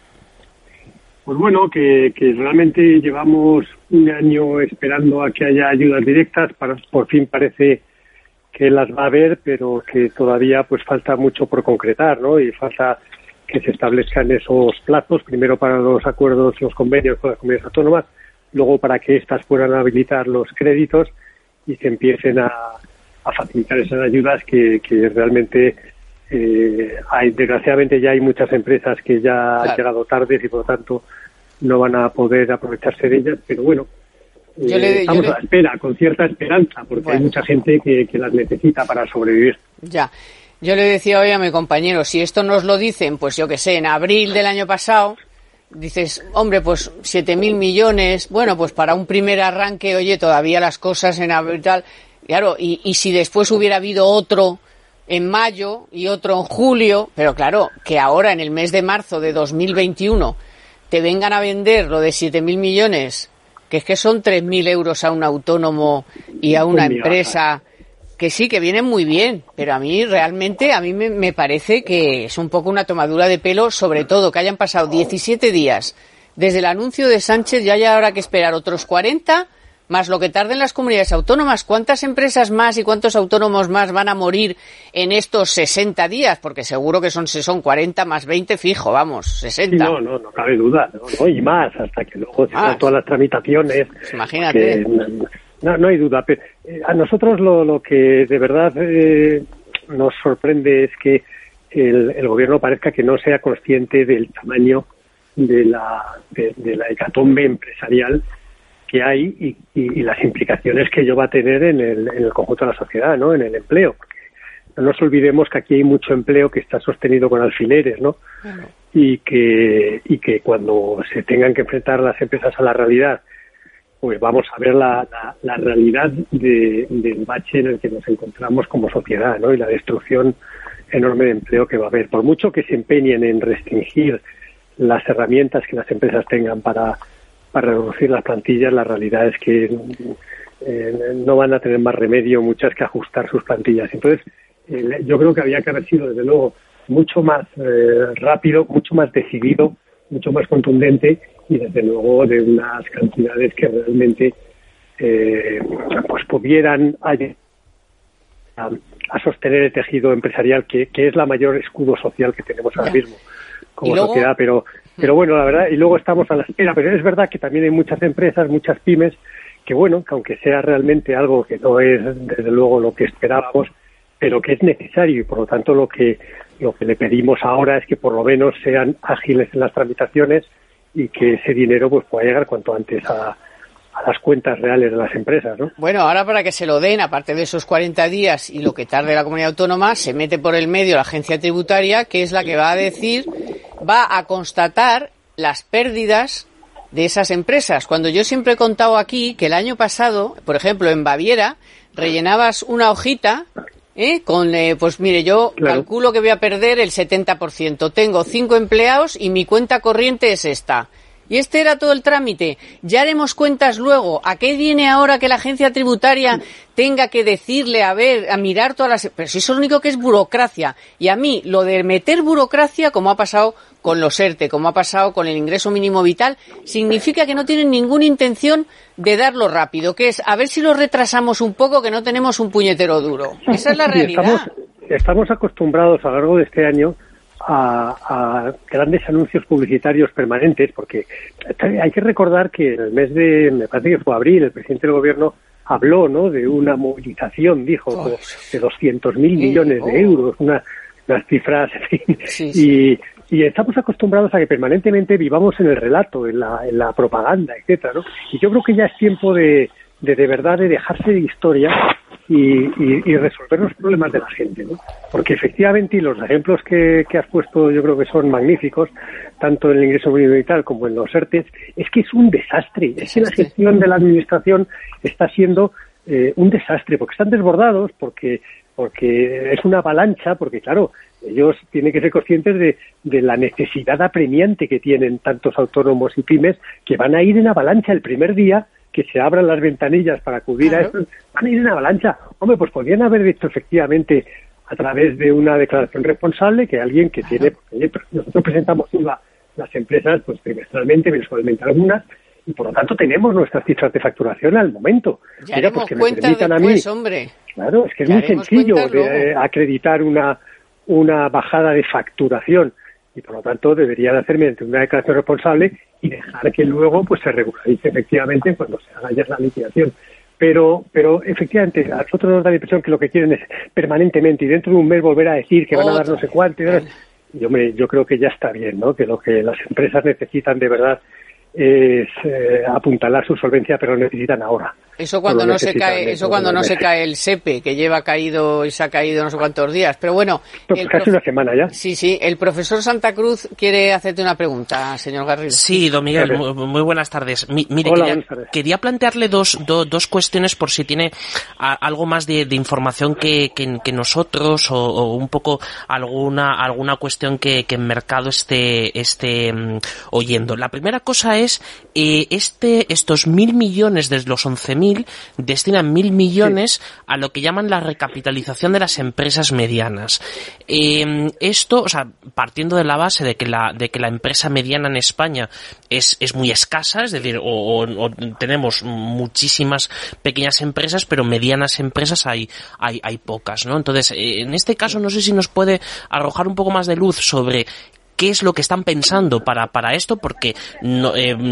Pues bueno, que realmente llevamos un año esperando a que haya ayudas directas, por fin parece que las va a haber, pero que todavía pues falta mucho por concretar, ¿no? Y falta que se establezcan esos plazos, primero para los acuerdos, los convenios con las comunidades autónomas, luego para que éstas puedan habilitar los créditos y se empiecen a facilitar esas ayudas que realmente desgraciadamente ya hay muchas empresas que ya han llegado tarde y por lo tanto no van a poder aprovecharse de ellas, pero bueno, estamos a la espera, con cierta esperanza, porque hay mucha gente que las necesita para sobrevivir. Ya, yo le decía hoy a mi compañero, si esto nos lo dicen, pues yo que sé, en abril del año pasado, dices, hombre, pues 7.000 millones, bueno, pues para un primer arranque, oye, todavía las cosas en abril tal, claro, y si después hubiera habido otro en mayo y otro en julio, pero claro, que ahora en el mes de marzo de 2021 te vengan a vender lo de 7.000 millones, que es que son 3.000 euros a un autónomo y a una empresa, que sí, que vienen muy bien, pero a mí realmente, me parece que es un poco una tomadura de pelo, sobre todo que hayan pasado 17 días desde el anuncio de Sánchez y haya ahora que esperar otros 40 más lo que tarden las comunidades autónomas. ¿Cuántas empresas más y cuántos autónomos más van a morir en estos 60 días? Porque seguro que son 40 más 20 fijo, vamos, 60. Sí, no cabe duda, no, y más, hasta que luego se hagan todas las tramitaciones. Pues imagínate. No hay duda, pero a nosotros lo que de verdad nos sorprende es que el gobierno parezca que no sea consciente del tamaño de la hecatombe empresarial que hay y las implicaciones que ello va a tener en el conjunto de la sociedad, ¿no? En el empleo. No nos olvidemos que aquí hay mucho empleo que está sostenido con alfileres, ¿no? Y que cuando se tengan que enfrentar las empresas a la realidad, pues vamos a ver la realidad del bache en el que nos encontramos como sociedad, ¿no? Y la destrucción enorme de empleo que va a haber. Por mucho que se empeñen en restringir las herramientas que las empresas tengan para reducir las plantillas, la realidad es que no van a tener más remedio muchas que ajustar sus plantillas. Entonces, yo creo que había que haber sido, desde luego, mucho más rápido, mucho más decidido, mucho más contundente y, desde luego, de unas cantidades que realmente pues pudieran ayudar a sostener el tejido empresarial, que es la mayor escudo social que tenemos ahora mismo como sociedad, pero bueno, la verdad, y luego estamos a la espera, pero es verdad que también hay muchas empresas, muchas pymes, que bueno, que aunque sea realmente algo que no es desde luego lo que esperábamos, pero que es necesario, y por lo tanto lo que le pedimos ahora es que por lo menos sean ágiles en las tramitaciones y que ese dinero pues pueda llegar cuanto antes a las cuentas reales de las empresas, ¿no? Bueno, ahora para que se lo den, aparte de esos 40 días y lo que tarde la comunidad autónoma, se mete por el medio la agencia tributaria, que es la que va a constatar las pérdidas de esas empresas. Cuando yo siempre he contado aquí que el año pasado, por ejemplo, en Baviera, rellenabas una hojita con, pues mire, yo calculo que voy a perder el 70%. Tengo 5 empleados y mi cuenta corriente es esta. Y este era todo el trámite. Ya haremos cuentas luego. ¿A qué viene ahora que la agencia tributaria tenga que decirle, a mirar todas las... Pero si eso es lo único que es burocracia. Y a mí, lo de meter burocracia, como ha pasado con los ERTE, como ha pasado con el ingreso mínimo vital, significa que no tienen ninguna intención de darlo rápido, que es a ver si lo retrasamos un poco, que no tenemos un puñetero duro. Esa es la realidad. Estamos acostumbrados a lo largo de este año a grandes anuncios publicitarios permanentes, porque hay que recordar que en el mes de, me parece que fue abril, el presidente del gobierno habló, ¿no?, de una movilización, dijo, de 200.000 millones de euros, unas cifras, en fin, y estamos acostumbrados a que permanentemente vivamos en el relato, en la propaganda, etcétera, ¿no? Y yo creo que ya es tiempo de verdad de dejarse de historia y resolver los problemas de la gente, ¿no? Porque efectivamente, y los ejemplos que has puesto yo creo que son magníficos, tanto en el ingreso mínimo vital como en los ERTES, es que es un desastre. Es que la gestión de la administración está siendo un desastre, porque están desbordados, porque es una avalancha, porque claro, ellos tienen que ser conscientes de la necesidad apremiante que tienen tantos autónomos y pymes, que van a ir en avalancha el primer día que se abran las ventanillas para acudir a esto, van a ir en avalancha. Hombre, pues podrían haber visto efectivamente a través de una declaración responsable que alguien que tiene, nosotros presentamos las empresas pues trimestralmente, mensualmente algunas, y por lo tanto tenemos nuestras cifras de facturación al momento. Ya haremos pues que me permitan después, a mí, hombre. Claro, es que es muy sencillo acreditar una bajada de facturación, y por lo tanto debería de hacer mediante una declaración responsable y dejar que luego pues se regularice efectivamente cuando se haga ya la liquidación. Pero efectivamente a nosotros nos da la impresión que lo que quieren es permanentemente y dentro de un mes volver a decir que van a dar no sé cuánto. Y hombre, yo creo que ya está bien, ¿no? Que lo que las empresas necesitan de verdad es apuntalar su solvencia, pero lo necesitan ahora. Eso cuando no se cae el SEPE, que lleva caído y se ha caído no sé cuántos días. Pero bueno, pues casi una semana ya. Sí, el profesor Santa Cruz quiere hacerte una pregunta, señor Garrido. Sí, don Miguel, muy buenas tardes. Mire, quería plantearle dos cuestiones por si tiene algo más de información que nosotros o un poco alguna cuestión que en mercado esté oyendo. La primera cosa es estos 1.000 millones de los 11.000 destinan 1.000 millones a lo que llaman la recapitalización de las empresas medianas. Esto, o sea, partiendo de la base de que la empresa mediana en España es muy escasa, es decir, o tenemos muchísimas pequeñas empresas, pero medianas empresas hay pocas, ¿no? Entonces, en este caso, no sé si nos puede arrojar un poco más de luz sobre qué es lo que están pensando para esto, porque no,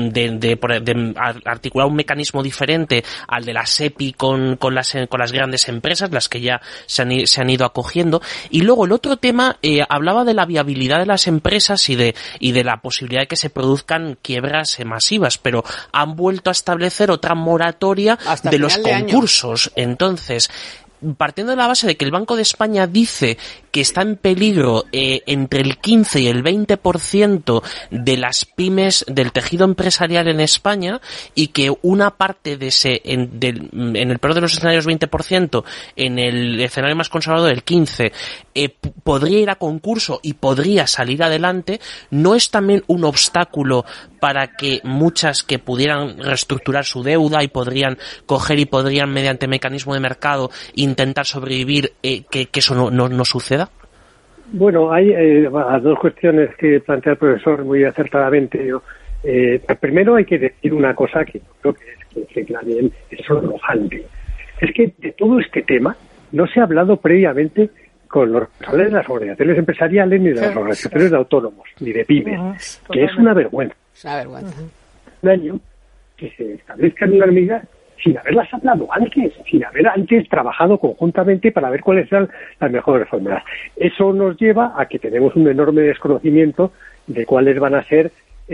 de articular un mecanismo diferente al de la SEPI con las grandes empresas, las que ya se han ido acogiendo. Y luego el otro tema hablaba de la viabilidad de las empresas y de la posibilidad de que se produzcan quiebras masivas, pero han vuelto a establecer otra moratoria de los concursos. Entonces, partiendo de la base de que el Banco de España dice que está en peligro entre el 15 y el 20% de las pymes del tejido empresarial en España, y que una parte de ese, en el peor de los escenarios 20%, en el escenario más conservador el 15%, podría ir a concurso y podría salir adelante, ¿no es también un obstáculo para que muchas que pudieran reestructurar su deuda y podrían coger y podrían mediante mecanismo de mercado intentar sobrevivir, que eso no suceda? Bueno, hay dos cuestiones que plantea el profesor muy acertadamente. Primero hay que decir una cosa que creo que también es sonrojante. Es que de todo este tema no se ha hablado previamente con los responsables de las organizaciones empresariales ni de las organizaciones de autónomos, ni de pymes, que es una vergüenza. Es una vergüenza. Un año que se establezcan unas medidas sin haberlas hablado antes, sin haber antes trabajado conjuntamente para ver cuáles eran las mejores fórmulas. Eso nos lleva a que tenemos un enorme desconocimiento de cuáles van a ser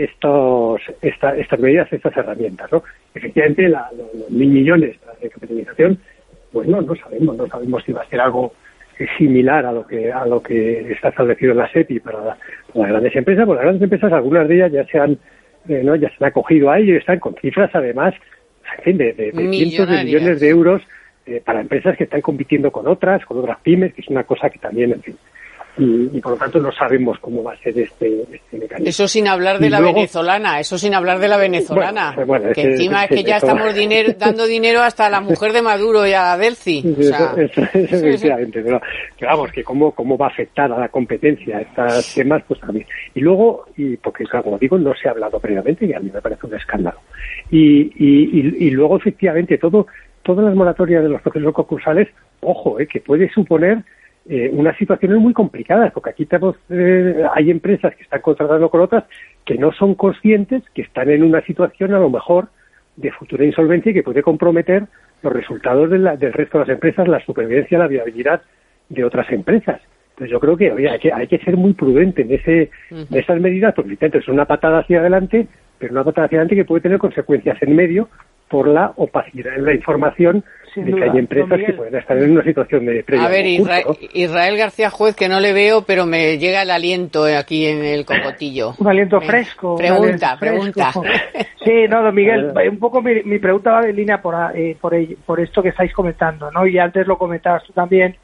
estas medidas, estas herramientas, ¿no? Efectivamente, los 1.000 millones de capitalización, pues no sabemos si va a ser algo similar a lo que está establecido en la SEPI para las grandes empresas. Pues las grandes empresas, algunas de ellas ya se han acogido a ello y están con cifras, además, en fin, de cientos de millones de euros para empresas que están compitiendo con otras pymes, que es una cosa que también, en fin, y por lo tanto no sabemos cómo va a ser este mecanismo. Eso sin hablar de venezolana, bueno, que encima es que ya estamos dando dinero hasta a la mujer de Maduro y a Delcy. O sea, efectivamente, pero vamos, que cómo va a afectar a la competencia estos temas, pues también. Y luego, porque claro, como digo, no se ha hablado previamente y a mí me parece un escándalo. Y luego, efectivamente, todas las moratorias de los procesos concursales, ojo, que puede suponer unas situaciones muy complicadas, porque aquí hay empresas que están contratando con otras que no son conscientes que están en una situación a lo mejor de futura insolvencia y que puede comprometer los resultados del resto de las empresas, la supervivencia, la viabilidad de otras empresas. Entonces yo creo que hay que ser muy prudente en esas medidas, porque es una patada hacia adelante, pero una patada hacia adelante que puede tener consecuencias en medio por la opacidad en la información. Sin de duda, que hay empresas que pueden estar en una situación de previa. A ver, concurso, ¿no? Israel García Juez, que no le veo, pero me llega el aliento aquí en el cocotillo. Un aliento fresco. Pregunta. Sí, no, don Miguel, un poco mi pregunta va en línea por esto que estáis comentando, ¿no? Y antes lo comentabas tú también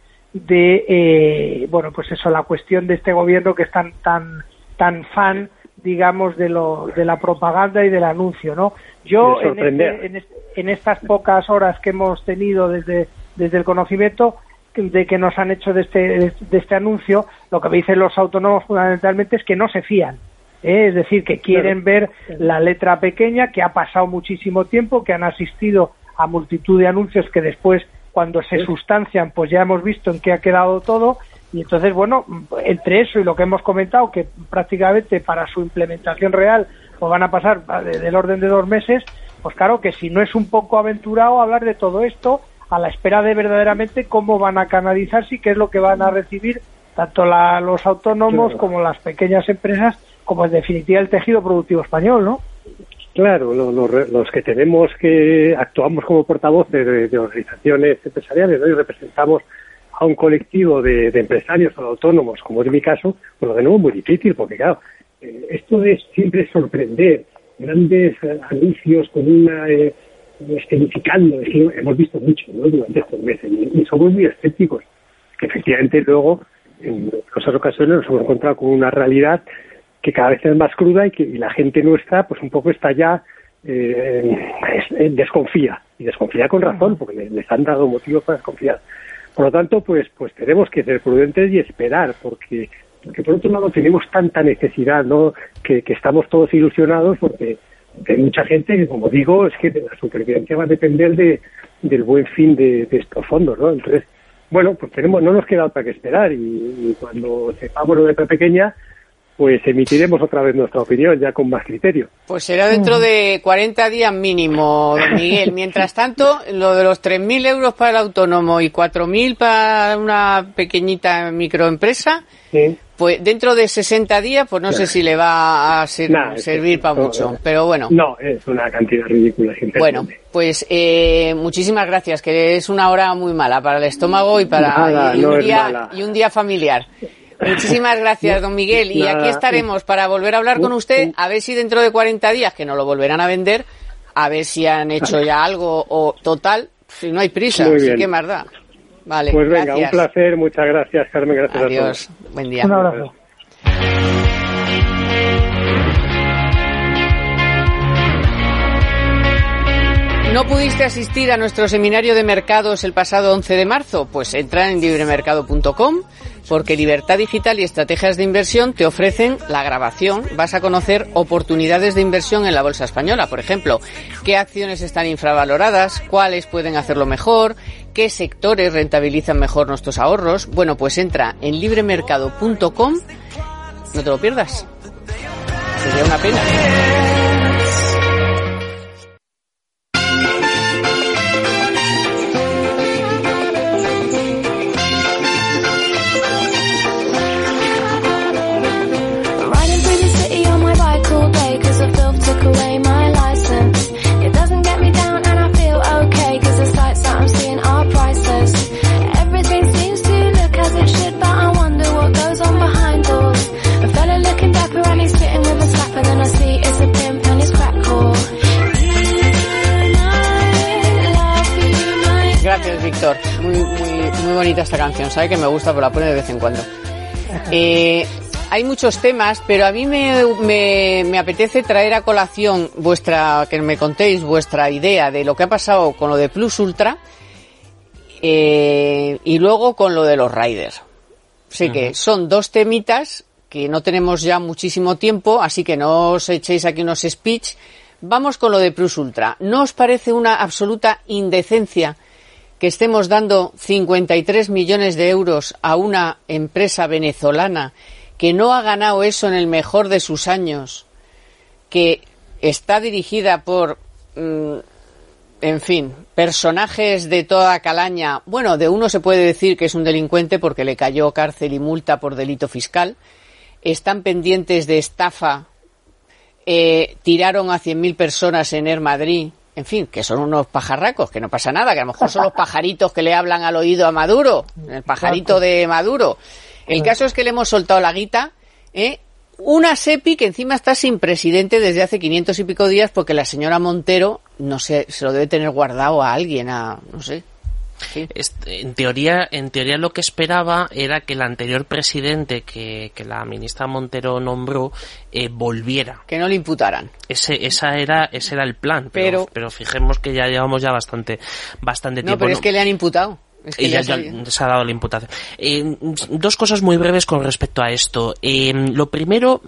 de, pues eso, la cuestión de este gobierno que es tan fan, digamos, de la propaganda y del anuncio, ¿no? Yo en estas pocas horas que hemos tenido desde el conocimiento de que nos han hecho de este anuncio, lo que me dicen los autónomos fundamentalmente es que no se fían, es decir, que quieren ver la letra pequeña, que ha pasado muchísimo tiempo, que han asistido a multitud de anuncios que después, cuando se sustancian, pues ya hemos visto en qué ha quedado todo. Y entonces, bueno, entre eso y lo que hemos comentado, que prácticamente para su implementación real pues van a pasar del orden de 2 meses, pues claro que si no es un poco aventurado hablar de todo esto a la espera de verdaderamente cómo van a canalizarse y qué es lo que van a recibir tanto los autónomos como las pequeñas empresas, como en definitiva el tejido productivo español, ¿no? Claro, los que actuamos como portavoces de organizaciones empresariales, ¿no? Y representamos a un colectivo de empresarios o de autónomos, como es mi caso, pues lo tenemos muy difícil, porque claro, esto de siempre sorprender, grandes anuncios con escenificando, hemos visto mucho, ¿no? Durante estos meses, y somos muy escépticos, que efectivamente luego, en otras ocasiones, nos hemos encontrado con una realidad que cada vez es más cruda y la gente nuestra, pues un poco está ya desconfía, y desconfía con razón, porque les han dado motivos para desconfiar. Por lo tanto, pues tenemos que ser prudentes y esperar, porque por otro lado tenemos tanta necesidad, ¿no? Que estamos todos ilusionados, porque hay mucha gente que, como digo, es que la supervivencia va a depender del buen fin de estos fondos, ¿no? Entonces, bueno, pues no nos queda otra que esperar, y cuando sepamos lo de letra pequeña, pues emitiremos otra vez nuestra opinión, ya con más criterio. Pues será dentro de 40 días mínimo, don Miguel. Mientras tanto, lo de los 3.000 euros para el autónomo y 4.000 para una pequeñita microempresa, pues dentro de 60 días, pues no sé si le va a servir para mucho, pero bueno. No, es una cantidad ridícula. Bueno, pues muchísimas gracias, que es una hora muy mala para el estómago y para un día familiar. Muchísimas gracias, don Miguel, y aquí estaremos para volver a hablar con usted, a ver si dentro de 40 días, que nos lo volverán a vender, a ver si han hecho ya algo, o total, si no hay prisa, así que más da. Vale, pues venga, gracias. un placer, muchas gracias, Carmen, gracias Adiós, a todos. Buen día. Un abrazo. ¿No pudiste asistir a nuestro seminario de mercados el pasado 11 de marzo? Pues entra en libremercado.com, porque Libertad Digital y Estrategias de Inversión te ofrecen la grabación. Vas a conocer oportunidades de inversión en la bolsa española, por ejemplo, qué acciones están infravaloradas, cuáles pueden hacerlo mejor, qué sectores rentabilizan mejor nuestros ahorros. Bueno, pues entra en libremercado.com, no te lo pierdas. Sería una pena. Gracias, Víctor. Muy bonita esta canción. Sabe que me gusta, pero la pone de vez en cuando. Hay muchos temas, pero a mí me apetece traer a colación que me contéis vuestra idea de lo que ha pasado con lo de Plus Ultra y luego con lo de los riders. Sé que son dos temitas que no tenemos ya muchísimo tiempo, así que no os echéis aquí unos speech. Vamos con lo de Plus Ultra. ¿No os parece una absoluta indecencia que estemos dando 53 millones de euros a una empresa venezolana que no ha ganado eso en el mejor de sus años, que está dirigida por, en fin, personajes de toda calaña? Bueno, de uno se puede decir que es un delincuente porque le cayó cárcel y multa por delito fiscal. Están pendientes de estafa, tiraron a 100.000 personas en Air Madrid. En fin, que son unos pajarracos, que no pasa nada, que a lo mejor son los pajaritos que le hablan al oído a Maduro, el pajarito de Maduro. El caso es que le hemos soltado la guita, una SEPI que encima está sin presidente desde hace 500 y pico días porque la señora Montero, no sé, se lo debe tener guardado a alguien, no sé. Sí. En teoría lo que esperaba era que el anterior presidente que la ministra Montero nombró volviera. Que no le imputaran. Ese era el plan, pero fijemos que ya llevamos bastante tiempo. No, pero es que le han imputado. Es que ya se ha dado la imputación. Dos cosas muy breves con respecto a esto. Lo primero,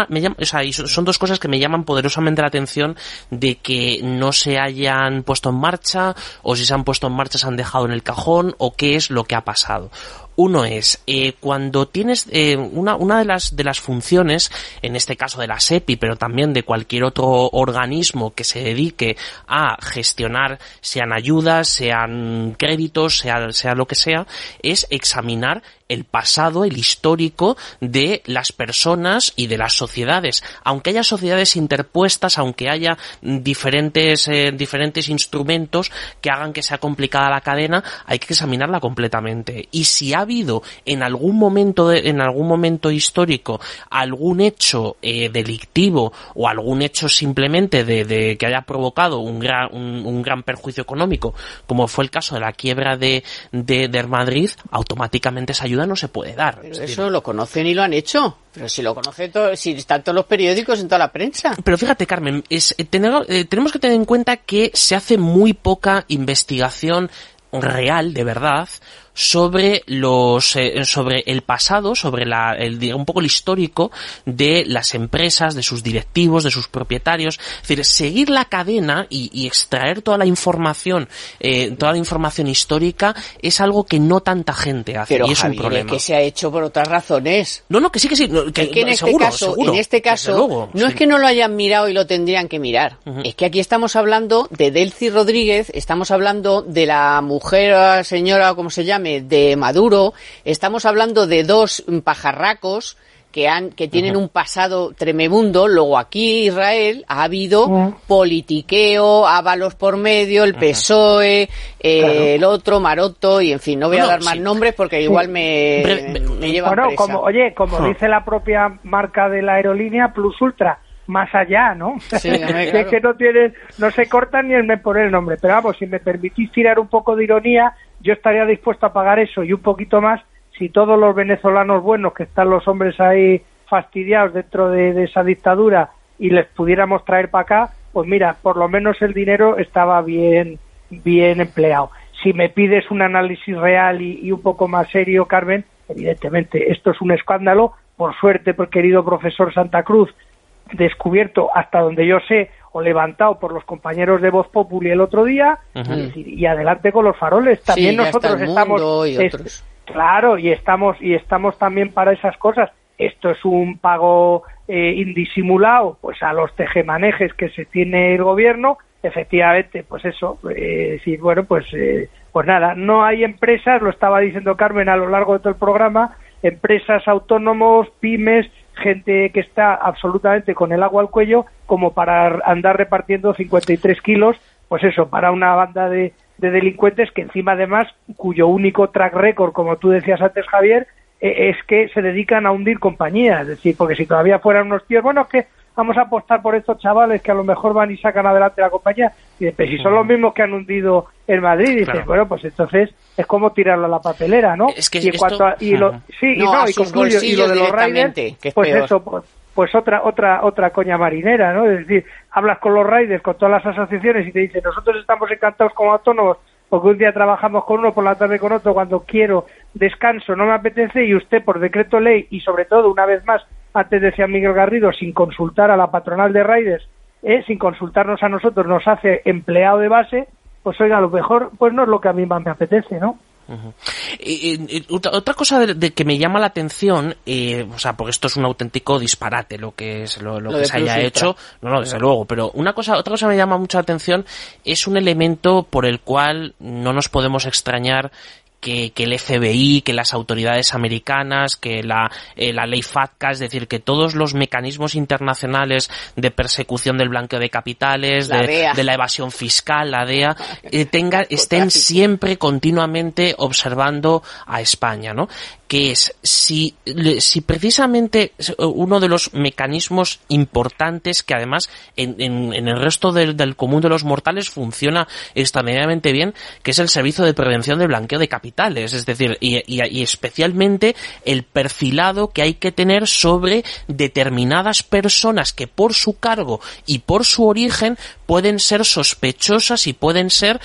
son dos cosas que me llaman poderosamente la atención de que no se hayan puesto en marcha, o si se han puesto en marcha se han dejado en el cajón, o qué es lo que ha pasado. Uno es, cuando tienes una de las funciones, en este caso de la SEPI, pero también de cualquier otro organismo que se dedique a gestionar, sean ayudas, sean créditos, sea lo que sea, es examinar el pasado, el histórico de las personas y de las sociedades. Aunque haya sociedades interpuestas, aunque haya diferentes instrumentos que hagan que sea complicada la cadena, hay que examinarla completamente. Y si ha habido en algún momento histórico algún hecho delictivo o algún hecho simplemente de que haya provocado un gran perjuicio económico, como fue el caso de la quiebra de Air Madrid, automáticamente esa ayuda no se puede dar. Pero eso lo conocen y lo han hecho. Pero si lo conoce si están todos los periódicos, en toda la prensa. Pero fíjate, Carmen, tenemos que tener en cuenta que se hace muy poca investigación real, de verdad, sobre el pasado, sobre un poco el histórico de las empresas, de sus directivos, de sus propietarios. Es decir, seguir la cadena y extraer toda la información histórica es algo que no tanta gente hace. Pero, y es Javier, un problema. Que se ha hecho por otras razones. No, que sí. Que en este caso, luego, no es que no lo hayan mirado y lo tendrían que mirar. Uh-huh. Es que aquí estamos hablando de Delcy Rodríguez, estamos hablando de la mujer, señora, como se llame, infame de Maduro, estamos hablando de dos pajarracos que tienen un pasado tremebundo. Luego aquí Israel ha habido politiqueo, Ábalos por medio, el PSOE, el otro, Maroto, y en fin, no voy a dar más nombres porque igual me llevan presa. Como dice la propia marca de la aerolínea, Plus Ultra, más allá, ¿no? Sí, claro. Es que no se cortan ni el me por el nombre. Pero vamos, si me permitís tirar un poco de ironía, yo estaría dispuesto a pagar eso y un poquito más si todos los venezolanos buenos, que están los hombres ahí fastidiados dentro de esa dictadura, y les pudiéramos traer para acá, pues mira, por lo menos el dinero estaba bien empleado. Si me pides un análisis real y un poco más serio, Carmen, evidentemente esto es un escándalo. Por suerte, por querido profesor Santa Cruz, descubierto hasta donde yo sé, o levantado por los compañeros de Voz Populi el otro día, y adelante con los faroles. También nosotros estamos... Claro, y estamos también para esas cosas. Esto es un pago indisimulado pues a los tejemanejes que se tiene el gobierno. Efectivamente, pues eso, decir, bueno, pues nada, no hay empresas, lo estaba diciendo Carmen a lo largo de todo el programa, empresas, autónomos, pymes, gente que está absolutamente con el agua al cuello como para andar repartiendo 53 kilos, pues eso, para una banda de delincuentes que encima además, cuyo único track record, como tú decías antes, Javier, es que se dedican a hundir compañías. Es decir, porque si todavía fueran unos tíos, bueno, es que vamos a apostar por estos chavales que a lo mejor van y sacan adelante la compañía, y pues si son los mismos que han hundido el Madrid, dices, claro, bueno, pues entonces es como tirarlo a la papelera, ¿no? Es que y en cuanto a, y lo concluyo, y lo de los Raiders, pues eso, pues otra coña marinera, ¿no? Es decir, hablas con los Raiders, con todas las asociaciones, y te dicen, nosotros estamos encantados como autónomos porque un día trabajamos con uno, por la tarde con otro, cuando quiero descanso, no me apetece, y usted por decreto ley, y sobre todo, una vez más, antes decía Miguel Garrido, sin consultar a la patronal de Raiders, sin consultarnos a nosotros, nos hace empleado de base, pues oiga, a lo mejor pues no es lo que a mí más me apetece, ¿no? Otra cosa de que me llama la atención, o sea, porque esto es un auténtico disparate lo que se haya hecho, no, desde luego, pero otra cosa que me llama mucha atención es un elemento por el cual no nos podemos extrañar que el FBI, que las autoridades americanas, que la ley FATCA, es decir, que todos los mecanismos internacionales de persecución del blanqueo de capitales, de la evasión fiscal, la DEA, estén siempre continuamente observando a España, ¿no? Que es, si precisamente uno de los mecanismos importantes que además en el resto del común de los mortales funciona extraordinariamente bien, que es el servicio de prevención del blanqueo de capitales, es decir, y especialmente el perfilado que hay que tener sobre determinadas personas que por su cargo y por su origen pueden ser sospechosas y pueden ser,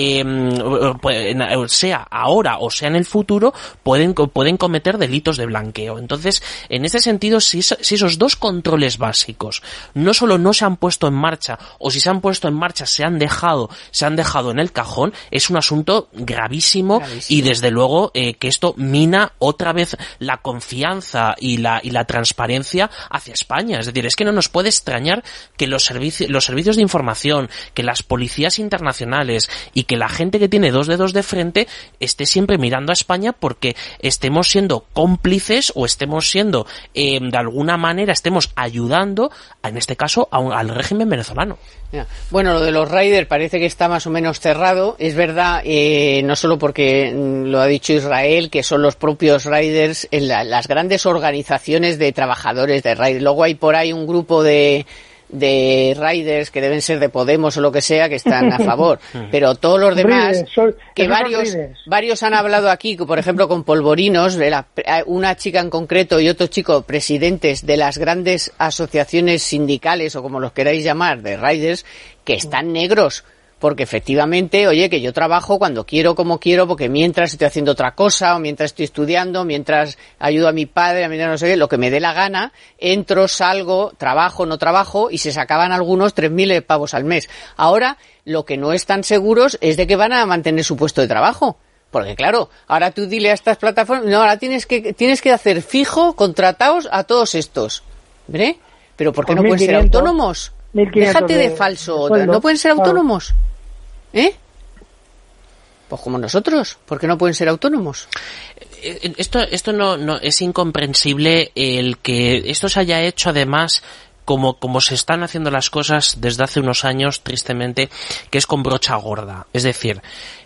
sea ahora o sea en el futuro, pueden cometer delitos de blanqueo. Entonces, en este sentido, si esos dos controles básicos no solo no se han puesto en marcha, o si se han puesto en marcha se han dejado en el cajón, es un asunto gravísimo. Y desde luego que esto mina otra vez la confianza y la transparencia hacia España. Es decir, es que no nos puede extrañar que los servicios de información, que las policías internacionales y que la gente que tiene dos dedos de frente esté siempre mirando a España porque estemos siendo cómplices o estemos siendo, de alguna manera, estemos ayudando, en este caso, al régimen venezolano. Bueno, lo de los Raiders parece que está más o menos cerrado. Es verdad, no solo porque lo ha dicho Israel, que son los propios Raiders, las grandes organizaciones de trabajadores de Raiders. Luego hay por ahí un grupo de Raiders que deben ser de Podemos o lo que sea, que están a favor, pero todos los demás, que varios han hablado aquí, por ejemplo con Polvorinos, una chica en concreto y otro chico, presidentes de las grandes asociaciones sindicales o como los queráis llamar, de Raiders, que están negros. Porque efectivamente, oye, que yo trabajo cuando quiero, como quiero, porque mientras estoy haciendo otra cosa, o mientras estoy estudiando, mientras ayudo a mi padre, mientras no sé qué, lo que me dé la gana, entro, salgo, trabajo, no trabajo, y se sacaban algunos 3.000 pavos al mes. Ahora, lo que no están seguros es de que van a mantener su puesto de trabajo. Porque claro, ahora tú dile a estas plataformas, no, ahora tienes que hacer fijo, contratados a todos estos. ¿Ve? Pero ¿por qué no pueden ser autónomos? Déjate de falso. ¿No pueden ser autónomos? Pues como nosotros, ¿por qué no pueden ser autónomos? Esto no es incomprensible el que esto se haya hecho además como se están haciendo las cosas desde hace unos años, tristemente, que es con brocha gorda. Es decir,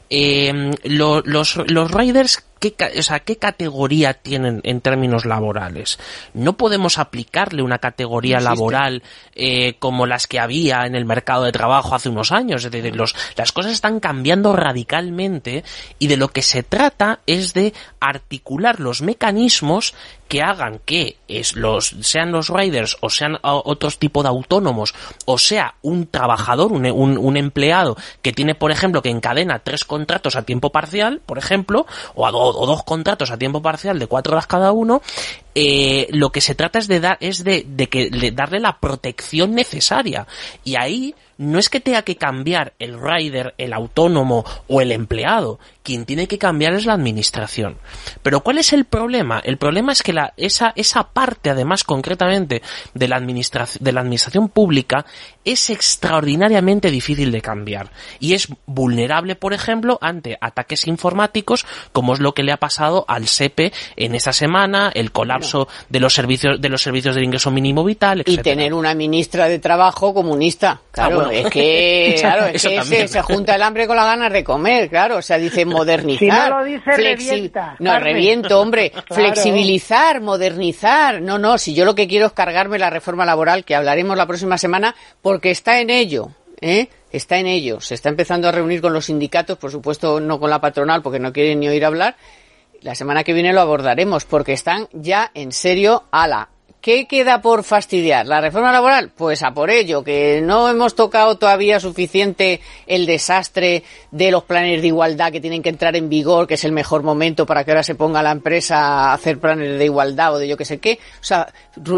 los riders, ¿qué categoría tienen en términos laborales? No podemos aplicarle una categoría laboral como las que había en el mercado de trabajo hace unos años. Es decir, las cosas están cambiando radicalmente y de lo que se trata es de articular los mecanismos que hagan que sean los riders o sean otros tipos de autónomos o sea un trabajador, un empleado que tiene, por ejemplo, que encadena 3 contratos a tiempo parcial, por ejemplo, o 2 contratos a tiempo parcial de 4 horas cada uno, lo que se trata es de darle la protección necesaria. Y ahí no es que tenga que cambiar el rider, el autónomo o el empleado. Quien tiene que cambiar es la administración. Pero ¿cuál es el problema? El problema es que esa parte, además, concretamente, de la administración pública, es extraordinariamente difícil de cambiar. Y es vulnerable, por ejemplo, ante ataques informáticos, como es lo que le ha pasado al SEPE en esta semana, el colapso de los servicios del ingreso mínimo vital, etc. Y tener una ministra de Trabajo comunista. Claro, es que se junta el hambre con las ganas de comer, claro. O sea, dice modernizar. Si no lo dice, revienta. No, Carmen. Reviento, hombre. Claro. Flexibilizar, modernizar. No, si yo lo que quiero es cargarme la reforma laboral, que hablaremos la próxima semana, porque está en ello, Está en ello. Se está empezando a reunir con los sindicatos, por supuesto no con la patronal, porque no quieren ni oír hablar. La semana que viene lo abordaremos, porque están ya en serio ¿Qué queda por fastidiar? ¿La reforma laboral? Pues a por ello, que no hemos tocado todavía suficiente el desastre de los planes de igualdad que tienen que entrar en vigor, que es el mejor momento para que ahora se ponga la empresa a hacer planes de igualdad o de yo que sé qué. O sea,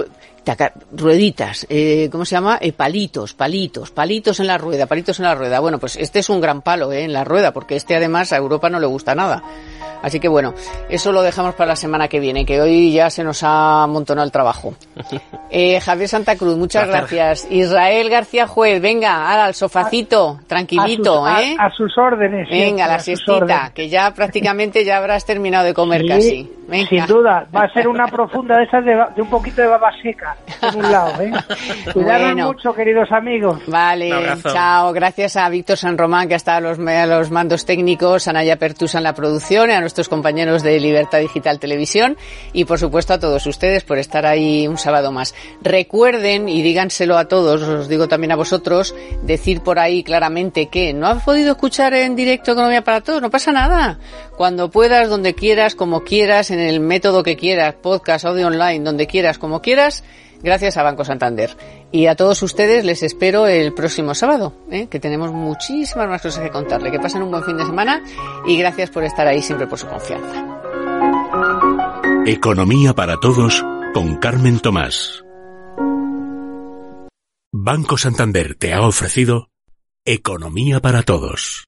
rueditas, ¿cómo se llama? Palitos en la rueda. Bueno, pues este es un gran palo, en la rueda, porque además a Europa no le gusta nada. Así que bueno, eso lo dejamos para la semana que viene, que hoy ya se nos ha amontonado el trabajo. Javier Santa Cruz, muchas gracias. Israel García Juez, venga, ahora al sofacito, tranquilito, a sus órdenes. Venga, la siestita, que ya prácticamente ya habrás terminado de comer casi. Venga. Sin duda, va a ser una profunda de esas de un poquito de baba seca, por un lado, Cuidaros mucho, queridos amigos. Vale, chao. Gracias a Víctor San Román, que ha estado a los mandos técnicos, a Naya Pertusa en la producción, y a nuestros compañeros de Libertad Digital Televisión, y por supuesto a todos ustedes por estar ahí un sábado más. Recuerden, y díganselo a todos, os digo también a vosotros, decir por ahí claramente que no has podido escuchar en directo Economía para Todos, no pasa nada. Cuando puedas, donde quieras, como quieras, en el método que quieras, podcast, audio online, donde quieras, como quieras, gracias a Banco Santander. Y a todos ustedes les espero el próximo sábado, que tenemos muchísimas más cosas que contarle. Que pasen un buen fin de semana y gracias por estar ahí siempre, por su confianza. Economía para Todos con Carmen Tomás. Banco Santander te ha ofrecido Economía para Todos.